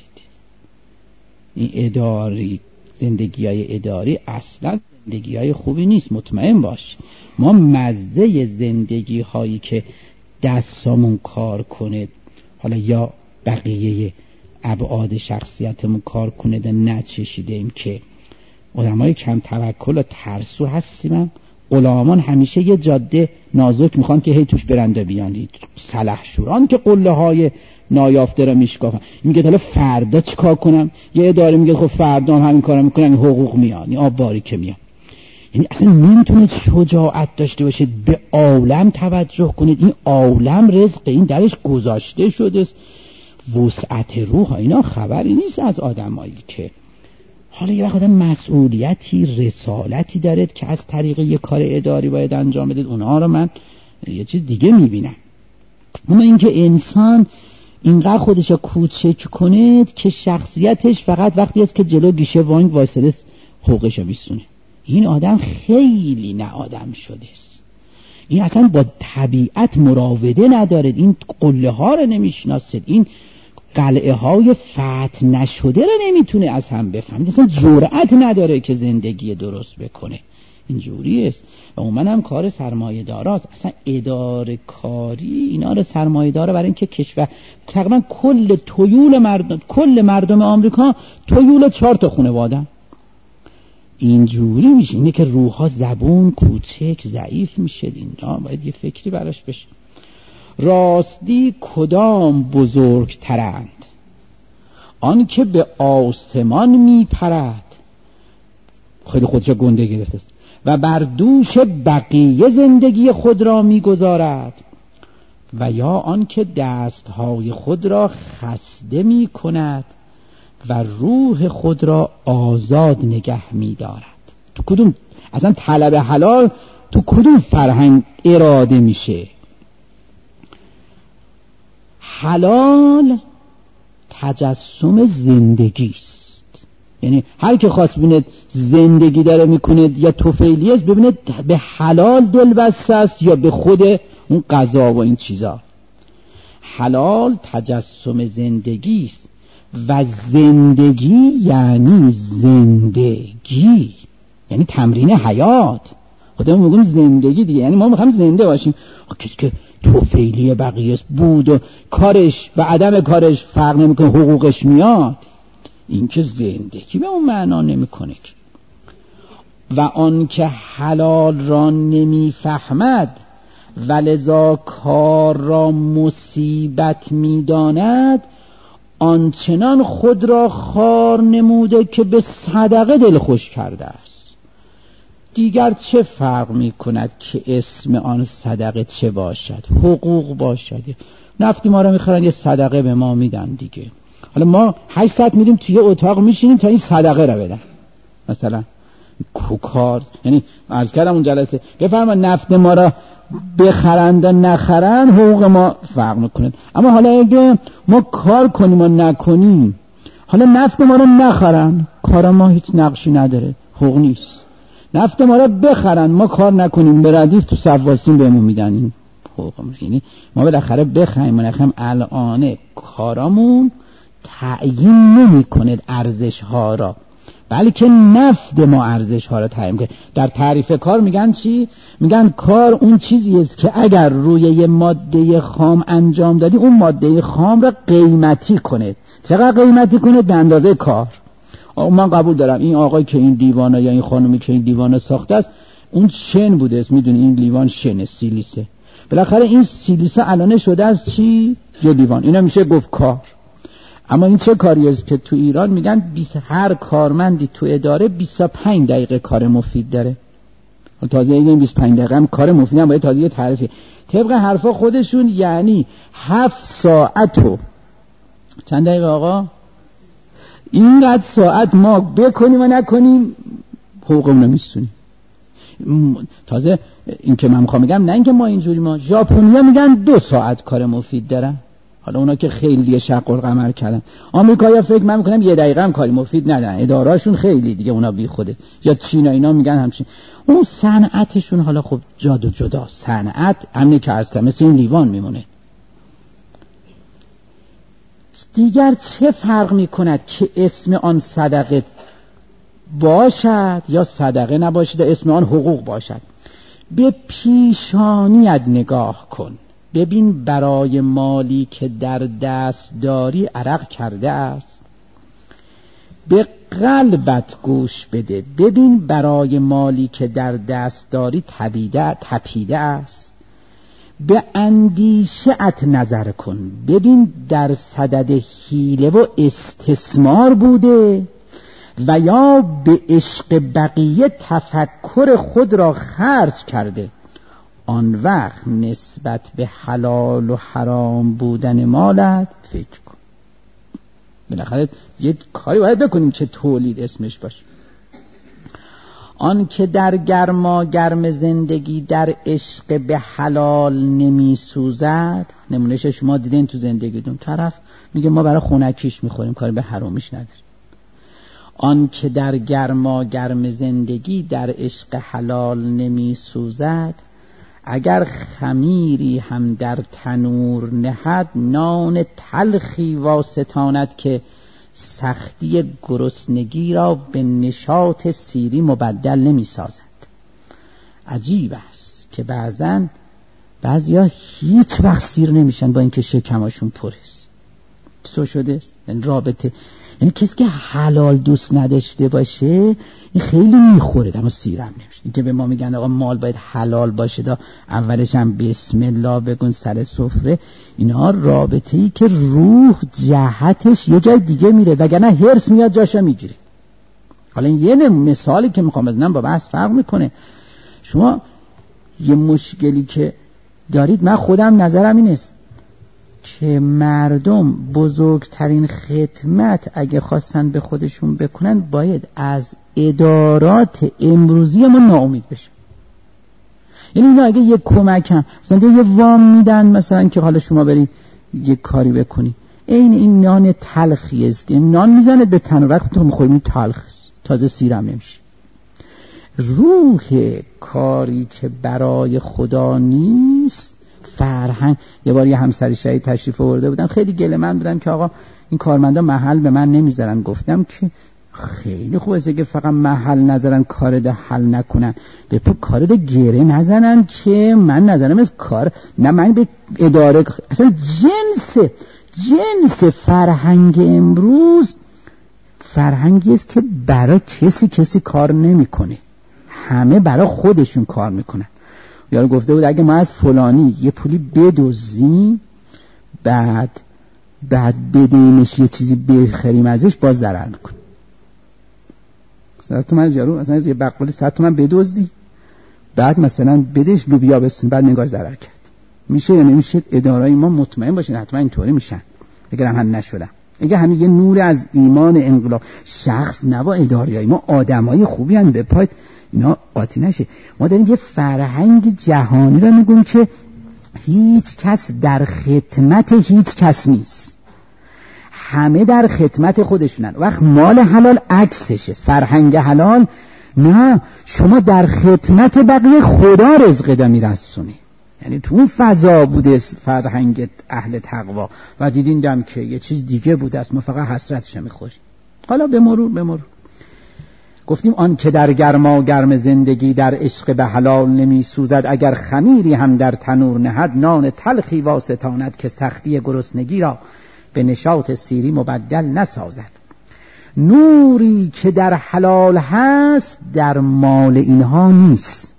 این اداری، زندگی های اداری اصلا زندگی های خوبی نیست. مطمئن باش ما مزه زندگی هایی که دستامون کار کنه، حالا یا بقیه ابعاد شخصیتمون کار کنه ده نچشیده ایم که آدمای کم توکل و ترسو هستیم. غلامان همیشه یه جاده نازک میخوان که هی توش برنده بیاندید. سلحشوران که قله های نایافته را میشکافن. میگه حالا فردا چیکار کنم؟ یه اداره میگه خب فردا هم همین کارا میکنم، حقوق میاد، این آب باری که میاد. یعنی اصلا نمیتونه شجاعت داشته باشید به عالم توجه کنید. این عالم رزق این درش گذاشته شده است. وسعت روح اینا خبری نیست از آدمایی که حالا یه وقت مسئولیتی رسالتی دارید که از طریق یه کار اداری باید انجام بدید. اونها رو من یه چیز دیگه میبینم. اما اینکه انسان اینقدر خودش رو کوچک کنید که شخصیتش فقط وقتی است که جلو گیشه بانک وایساده حقوقش رو بیسونه. این آدم خیلی نه آدم شده است. این اصلا با طبیعت مراوده ندارد. این قله ها رو نمیشناسد. این قلعه های فتح نشده رو نمیتونه از هم بفهمید. اصلا جرأت نداره که زندگی درست بکنه. اینجوری است. و اون منم کار سرمایه داراست. اصلا اداره کاری اینا رو سرمایه داره برای اینکه کشور تقریبا کل تویول مردم کل مردم آمریکا تویول چهار تا خانواده اینجوری میشه. اینه که روحها زبون کوچک ضعیف میشه. اینا باید یه فکری براش بشه. راستی کدام بزرگترند؟ آن که به آسمان میپرد، خیلی خودش گنده گرفته است، و بر دوش بقیه زندگی خود را میگذارد، و یا آن که دستهای خود را خسته میکند و روح خود را آزاد نگه می‌دارد. تو کدوم اصلا طلب حلال تو کدوم فرهنگ اراده میشه؟ حلال تجسم زندگی است. یعنی هر که خواست ببینه زندگی داره میکنه یا طفیلی است، ببینه به حلال دل بسته است یا به خود اون غذا و این چیزا. حلال تجسم زندگی است و زندگی یعنی زندگی، یعنی تمرین حیات. خودمون میگیم زندگی دیگه، یعنی ما میخوایم زنده باشیم. کسی که توفیلی بقیه بود و کارش و عدم کارش فرق نمیکنه، حقوقش میاد، این که زندگی به اون معنا نمیکنه. و آن که حلال را نمیفهمد ولذا کار را مصیبت میداند، آنچنان خود را خار نموده که به صدقه دل خوش کرده است. دیگر چه فرق می کند که اسم آن صدقه چه باشد؟ حقوق باشد. نفتی ما را میخورن یه صدقه به ما میدن دیگه. حالا ما هشت ساعت میریم توی اتاق میشینیم تا این صدقه را بدن. مثلا کوکار، یعنی عرض کردم اون جلسه بفرما نفت ما را بخرند و نخرند حقوق ما فرق میکنه. اما حالا اگه ما کار کنیم و نکنیم، حالا نفت ما را نخرن، کار ما هیچ نقشی نداره، حقوق نیست. نفت ما را بخرن، ما کار نکنیم، به ردیف تو صفواسین بهمون میدن، این حقوق ما. یعنی ما بالاخره بخریم و نخریم، الان کارامون تعیین نمی کند ارزش ها را، بلکه نفت ما ارزش ها را تعیین کنه. در تعریف کار میگن چی؟ میگن کار اون چیزی است که اگر روی یه ماده خام انجام دادی، اون ماده خام را قیمتی کنه. چقدر قیمتی کنه؟ به اندازه کار. من قبول دارم این آقای که این دیوانه یا این خانومی که این دیوانه ساخته است، اون شن بوده است، میدونی این لیوان شنه، سیلیسه. بالاخره این سیلیسه الان شده از چی؟ یه دیوان. اینا میشه گفت کار. اما این چه کاری است که تو ایران میگن بیست هر کارمندی تو اداره بیست و پنج دقیقه کار مفید داره. تازه این بیست و پنج دقیقه هم کار مفید هم باید تازه یه تعریفی طبق حرفا خودشون، یعنی هفت ساعت و چند دقیقه آقا؟ اینقدر ساعت ما بکنیم و نکنیم حقوقمون رو میسونیم. تازه این که من میخوام بگم نه اینکه ما اینجوری، ما ژاپنیا میگن دو ساعت کار مفید دارن. حالا اونا که خیلی دیگه شق القمر کردن. آمریکایی‌ها فکر من میکنم یه دقیقه هم کاری مفید ندارن، ادارهاشون خیلی دیگه اونا بی خوده. یا چینا اینا میگن همچین. اون صنعتشون حالا خب جاد و جدا صنعت همین که عرض کردم مثل این لیوان میمونه. دیگر چه فرق میکند که اسم آن صدقه باشد یا صدقه نباشد، اسم آن حقوق باشد؟ به پیشانیت نگاه کن، ببین برای مالی که در دست داری عرق کرده است. به قلبت گوش بده، ببین برای مالی که در دست داری تپیده تپیده است. به اندیشه‌ات نظر کن، ببین در صدد حیله و استثمار بوده و یا به عشق بقیه تفکر خود را خرج کرده. آن وقت نسبت به حلال و حرام بودن مالت فکر کن. بالاخره یه کاری باید بکنیم که تولید اسمش باشه. آن که در گرما گرم زندگی در عشق به حلال نمی سوزد. نمونهش شما دیدین تو زندگیتون، طرف میگه ما برای خونکیش میخوریم، کاری به حرامیش نداریم. آن که در گرما گرم زندگی در عشق حلال نمی سوزد، اگر خمیری هم در تنور نهد، نان تلخی واسطاند که سختی گرسنگی را به نشاط سیری مبدل نمی سازد. عجیب است که بعضاً بعضیا هیچ وقت سیر نمیشن با اینکه شکمشون پر است. تو شده است این رابطه، یعنی کسی که حلال دوست نداشته باشه این خیلی میخوره اما سیرم نمیشه. این که به ما میگن آقا مال باید حلال باشه، دا اولش هم بسم الله بگن سر سفره، اینا رابطه ای که روح جهتش یه جای دیگه میره، وگرنه هرس میاد جاشو میگیره. حالا این یه مثالی که میخوام بزنم با بحث فرق میکنه. شما یه مشکلی که دارید، من خودم نظرم این است که مردم بزرگترین خدمت اگه خواستن به خودشون بکنن باید از ادارات امروزی ما ناامید بشن. یعنی اینا اگه یه کمک هم مثلا یه وام میدن، مثلا که حالا شما برید یه کاری بکنی، این این نان تلخی است که نان میزنه به تن، وقت تو میخوری تلخ است، تازه سیرم نمیشه. روح کاری که برای خدا نیست فرهنگ. یه بار یه همسری شهید تشریف آورده بودن، خیلی گله من بودن که آقا این کارمندا محل به من نمیذارن. گفتم که خیلی خوبه که فقط محل نذارن، کار ده حل نکنن، به پا کار ده گره نزنن که من نظرم از کار نه، من به اداره اصلا جنس جنس فرهنگ امروز فرهنگی است که برای کسی کسی کار نمیکنه، همه برای خودشون کار میکنن. یارو گفته بود اگه ما از فلانی یه پولی بدزدیم بعد بعد بدیمش یه چیزی بخریم ازش، باز ضرر میکنه. صد تومن یارو مثلا از یه بقالی صد تومن بدزدی، بعد مثلا بدش لوبیا بسون، بعد نگاه ضرر کرد. میشه یا نمیشه؟ ادارای ما مطمئن باشین حتما اینطوری میشن. اگر هم نشدن، اگه همین یه نور از ایمان انقلاب شخص نوا اداریای ما آدمای خوبی ان به پای اینا قاطی نشه. ما داریم یه فرهنگ جهانی رو میگیم که هیچ کس در خدمت هیچ کس نیست، همه در خدمت خودشونن. وقت مال حلال عکسشه، فرهنگ حلال نه، شما در خدمت بقیه خدا رزق دا میرسونی. یعنی تو اون فضا بوده فرهنگ اهل تقوا و دیدین دم که یه چیز دیگه بوده است، ما فقط حسرتش میخوریم. حالا به مرور به مرور گفتیم آن که در گرما گرم زندگی در عشق به حلال نمی سوزد، اگر خمیری هم در تنور نهد، نان تلخی واسطاند که سختی گرسنگی را به نشاط سیری مبدل نسازد. نوری که در حلال هست در مال اینها نیست،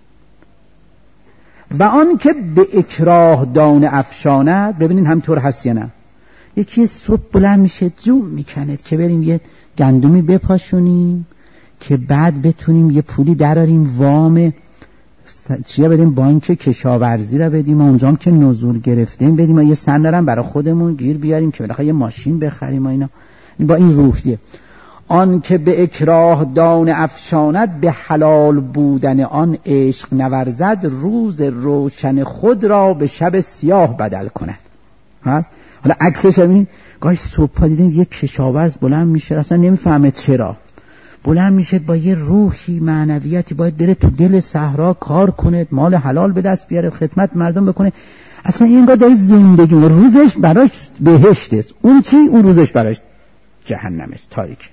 و آن که به اکراه دان افشاند. ببینین همطور هست یا نه؟ یکی صبح بلند میشه جون میکند که بریم یه گندمی بپاشونیم که بعد بتونیم یه پولی دراریم وام چیه بدیم، بانک کشاورزی را بدیم، اونجا هم که نزول گرفتیم بدیم، یه سندرم برای خودمون گیر بیاریم که بالاخره یه ماشین بخریم و اینا. با این روحیه. آن که به اکراه دان افشاند، به حلال بودن آن عشق نورزد. روز روشن خود را به شب سیاه بدل کند. هست؟ حالا عکسش همین گاهی صبح دیدیم یک کشاورز بلند میشه، اصلا نمیفهمه چرا بلند میشه، با یه روحی معنویتی باید بره تو دل صحرا کار کنه، مال حلال به دست بیاره، خدمت مردم بکنه. اصلا این انگار داره زندگی، روزش براش بهشت است، اون چی؟ اون روزش براش جهنم است، تاریک.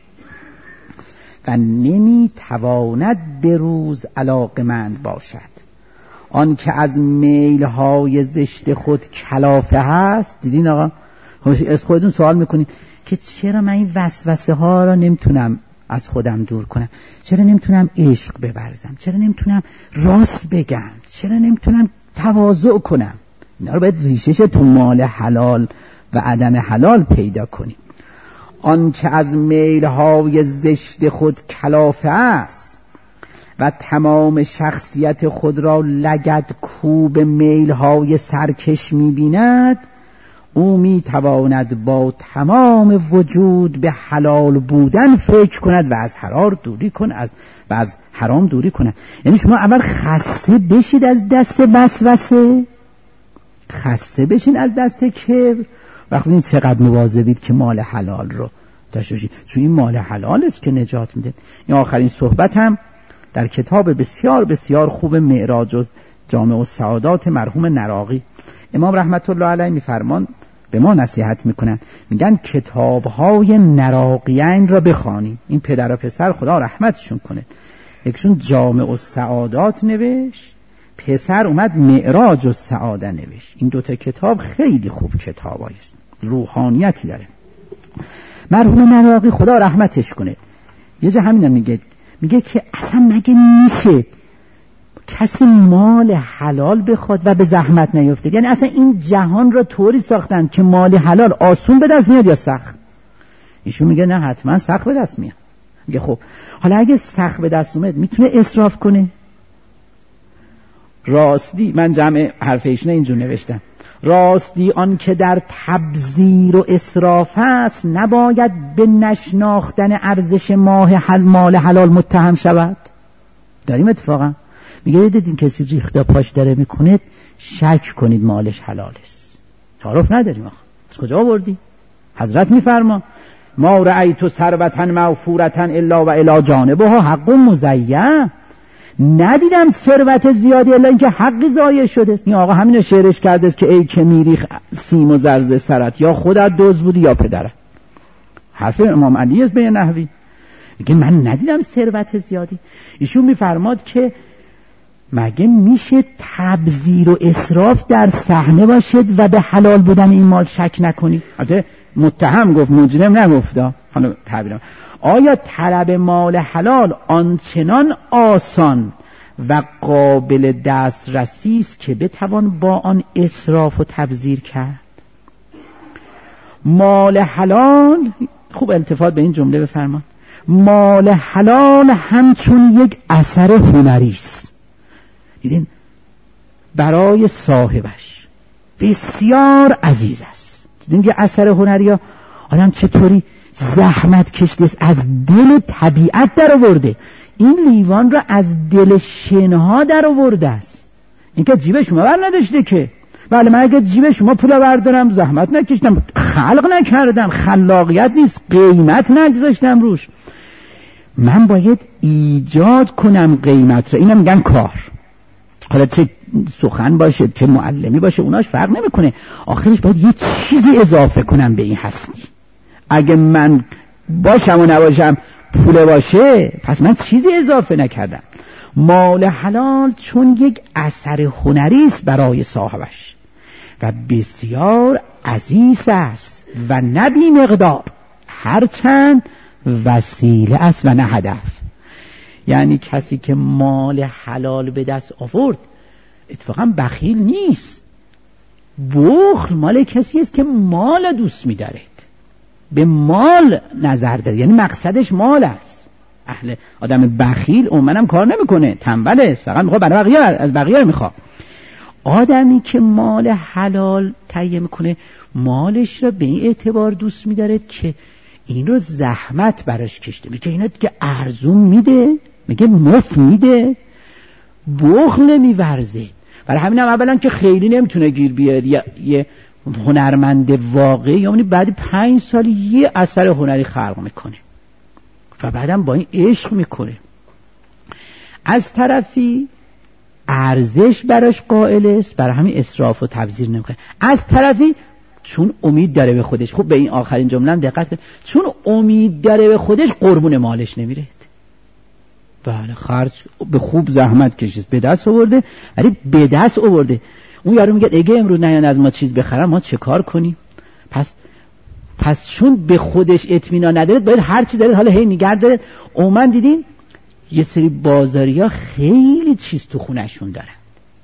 و نمیتواند به روز علاقمند باشد. آن که از میلهای زشت خود کلافه هست. دیدین آقا؟ از خودتون سوال میکنید که چرا من این وسوسه ها را نمیتونم از خودم دور کنم؟ چرا نمیتونم عشق بورزم؟ چرا نمیتونم راست بگم؟ چرا نمیتونم تواضع کنم؟ اینا رو باید ریشش تو مال حلال و عدم حلال پیدا کنیم. آن که از میلهای زشت خود کلافه است و تمام شخصیت خود را لگد کوب میلهای سرکش می‌بیند، او می‌تواند با تمام وجود به حلال بودن فکر کند و از حرام دوری کند از و از حرام دوری کند. یعنی شما اول خسته بشید از دست وسوسه، خسته بشین از دست کبر، وقتی این چقدر مواظبید که مال حلال رو داشته باشید، چون این مال حلال است که نجات میده. این آخرین صحبت هم در کتاب بسیار بسیار خوب معراج و جامع السعادات مرحوم نراقی، امام رحمت الله علیه میفرمان، به ما نصیحت میکنن، میگن کتابهای نراقیین را بخوانید. این پدر و پسر خدا رحمتشون کنه، یکشون جامع السعادات نوشت، پسر اومد معراج السعاده نوشت. این دوتا کتاب خیلی خوب کتابایی است، روحانیتی داره. مرحوم نراقی خدا رحمتش کنه یه جا همین میگه، میگه که اصلا مگه میشه کسی مال حلال بخواد و به زحمت نیفته؟ یعنی اصلا این جهان را طوری ساختن که مال حلال آسون به دست میاد یا سخت؟ ایشون میگه نه، حتما سخت به دست میاد. میگه خب حالا اگه سخت به دست اومد میتونه اسراف کنه؟ راستی من جمع حرف ایشون اینجور نوشتم، راستی آن که در تبذیر و اسراف است نباید به نشناختن ارزش مال حلال متهم شود. داریم اتفاقا میگه دیدین کسی ریخته پاش داره میکنه، شک کنید مالش حلال است. تعارف نداریم آخه، از کجا آوردی؟ حضرت میفرما ما رأیت ثروة موفورة الا و الی جانبها حق مضیع. ندیدم ثروت زیادی الا اینکه حقی ضایع شده است. این آقا همین شعرش کرده است که ای که میریخ سیم و زرز سرت، یا خودت دزد بودی یا پدرت. حرف امام علی است به نحوی. میگه من ندیدم ثروت زیادی. ایشون میفرماد که مگه میشه تبذیر و اسراف در صحنه باشد و به حلال بودن این مال شک نکنید؟ البته متهم گفت، مجرم نگفت. حالا تعبیرم آیا طلب مال حلال آنچنان آسان و قابل دسترسی است که بتوان با آن اسراف و تبذیر کرد؟ مال حلال، خوب التفات به این جمله بفرما، مال حلال همچون یک اثر هنری است. دیدین برای صاحبش بسیار عزیز است. دیدین که اثر هنری ها آدم چطوری زحمت کشیده است، از دل طبیعت در آورده. این لیوان را از دل شنها در آورده است. این که جیب شما بر نداشته که. بله من اگه جیب شما پولا بردارم زحمت نکشتم، خلق نکردم، خلاقیت نیست، قیمت نگذاشتم روش. من باید ایجاد کنم قیمت را. اینا میگن کار. حالا چه سخن باشه چه معلمی باشه اوناش فرق نمیکنه، آخرش باید یه چیزی اضافه کنم به این هستی. اگه من باشم و نباشم پول باشه، پس من چیزی اضافه نکردم. مال حلال چون یک اثر هنری است برای صاحبش و بسیار عزیز است و نه بی مقدار، هرچند وسیله است و نه هدف. یعنی کسی که مال حلال به دست آورد اتفاقا بخیل نیست. بخل مال کسی است که مال دوست می‌دارد، به مال نظر داره، یعنی مقصدش مال است. اهل آدم بخیل عموماً کار نمیکنه، تنبله، فقط میخواد برای بقیه، از بقیه میخواد. آدمی که مال حلال تهیه میکنه مالش را به این اعتبار دوست می‌دارد که این رو زحمت براش کشته. میگه اینا دیگه ارزون میده، میگه مف میده، بخل میورزه. برای همین هم اولا که خیلی نمیتونه گیر بیاد یه, یه هنرمند واقعی، یعنی بعد پنج سال یه اثر هنری خلق میکنه و بعدم با این عشق میکنه. از طرفی ارزش براش قائل است، برای همین اسراف و تبذیر نمیکنه. از طرفی چون امید داره به خودش، خوب به این آخرین جمله هم دقت کنید، چون امید داره به خودش قربون مالش نمیره. بله خرج به خوب زحمت کشید، به دست آورده، ولی به دست آورده. اون یارو میگه اگه امروز نیان از ما چیز بخرم ما چه کار کنیم؟ پس پس چون به خودش اطمینان نداره باید هر چی داره حالا هی نگرد داره. اومن دیدین یه سری بازاریا خیلی چیز تو خونشون دارن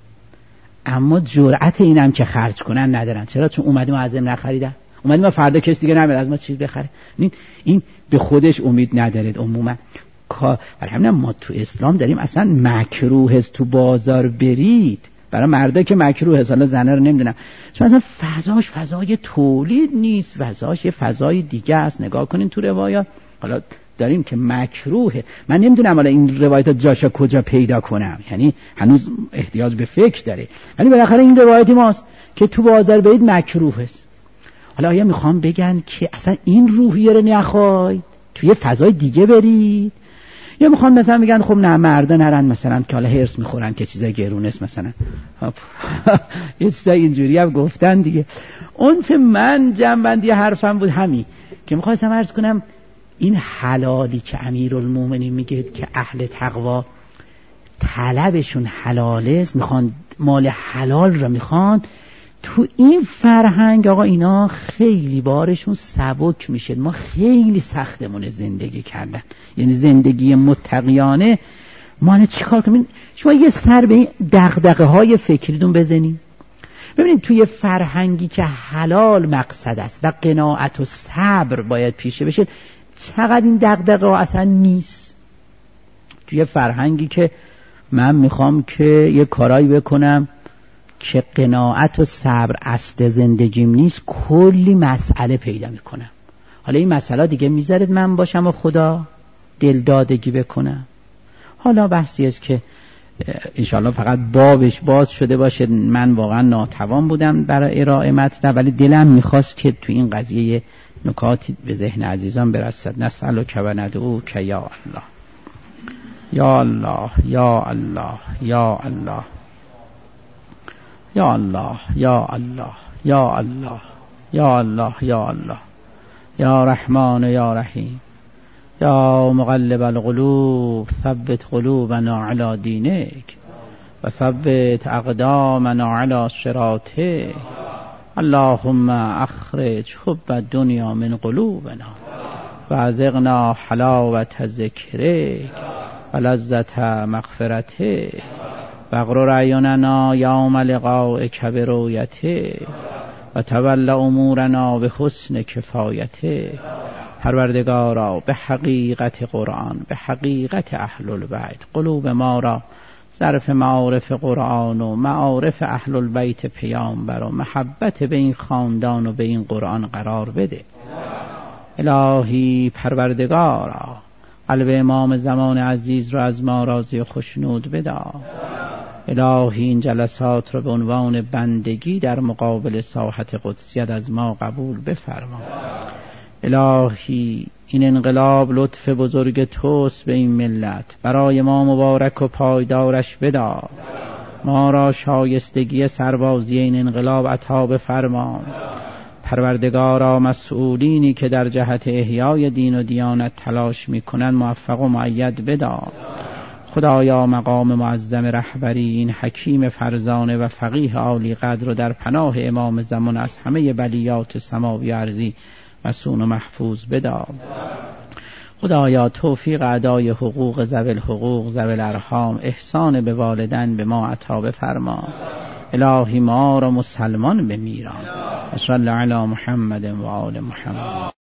اما جرأت اینم که خرج کنن ندارن. چرا؟ چون اومدیم ازم نخریدن، اومدیم ما فردا کس دیگه نمیاد از ما چیز بخره. این این به خودش امید نداره عموما. برای همین ما تو اسلام داریم اصلا مکروه است تو بازار برید. برای مردا که مکروه است، حالا زنه رو نمیدونم، چون اصلا فضاش فضای تولید نیست، فضاش یه فضای دیگه است. نگاه کنین تو روایات حالا داریم که مکروهه. من نمیدونم حالا این روایت جاشا کجا پیدا کنم، یعنی هنوز احتیاج به فکر داره، ولی بالاخره این روایتی ماست که تو بازار برید مکروه است. حالا آیا میخوام بگن که اصلا این روحیه رو نخواید توی فضای دیگه برید، یا میخوان مثلا میگن خب نه مردا نرن مثلا که حالا هرس میخورن که چیزای گرون است مثلا یه چیزای اینجوری هم گفتن دیگه. اون چه من جنبندی حرفم بود همین که میخواستم عرض کنم این حلالی که امیرالمومنین میگه که اهل تقوا طلبشون حلال است، میخوان مال حلال رو میخوان، تو این فرهنگ آقا اینا خیلی بارشون سبک میشه. ما خیلی سختمونه زندگی کردن، یعنی زندگی متقیانه. ما چی کار کنیم؟ شما یه سر به این دغدغه های فکریتون بزنید ببینید توی فرهنگی که حلال مقصد است و قناعت و صبر باید پیشه بشه چقدر این دغدغه ها اصلا نیست. توی فرهنگی که من میخوام که یه کارایی بکنم که قناعت و صبر اصل زندگیم نیست، کلی مسئله پیدا میکنم. حالا این مسئله دیگه میذارید من باشم و خدا دلدادگی بکنم. حالا بحثی است که انشاءالله فقط بابش باز شده باشه. من واقعا ناتوان بودم برای ارائه مطلب، ولی دلم میخواست که تو این قضیه نکاتی به ذهن عزیزان برسد. نسألک و ندعوک یا الله یا الله یا الله یا الله یا الله یا الله یا الله یا الله یا الله یا رحمان یا رحیم یا مقلب القلوب ثبت قلوبنا علی دینک و ثبت اقدامنا علی صراطک. اللهم اخرج حب الدنیا من قلوبنا و ازغنا حلاوت ذکرک و لذت مغفرتک و اغرر اعیننا یوم لقائک برؤیتک و تول امورنا به حسن کفایتک. پروردگارا به حقیقت قرآن، به حقیقت اهل البیت قلوب ما را ظرف معارف قرآن و معارف اهل البیت پیامبر و محبت به این خاندان و به این قرآن قرار بده. الهی پروردگارا قلب امام زمان عزیز را از ما راضی و خوشنود بدار. الهی این جلسات را به عنوان بندگی در مقابل ساحت قدسیت از ما قبول بفرما. الهی این انقلاب لطف بزرگ توست به این ملت، برای ما مبارک و پایدارش بدار. ما را شایستگی سربازی این انقلاب عطا بفرما. پروردگارا مسئولینی که در جهت احیای دین و دیانت تلاش میکنند موفق و مؤید بدار. خدایا مقام معظم رهبری این حکیم فرزانه و فقیه عالی قدر رو در پناه امام زمان از همه بلیات سماوی ارضی مسون و محفوظ بدار. خدایا توفیق ادای حقوق ذوی الحقوق ذوی الارحام، احسان به والدین به ما عطا بفرما. الهی ما را مسلمان بمیران. صلی علی محمد و آل محمد.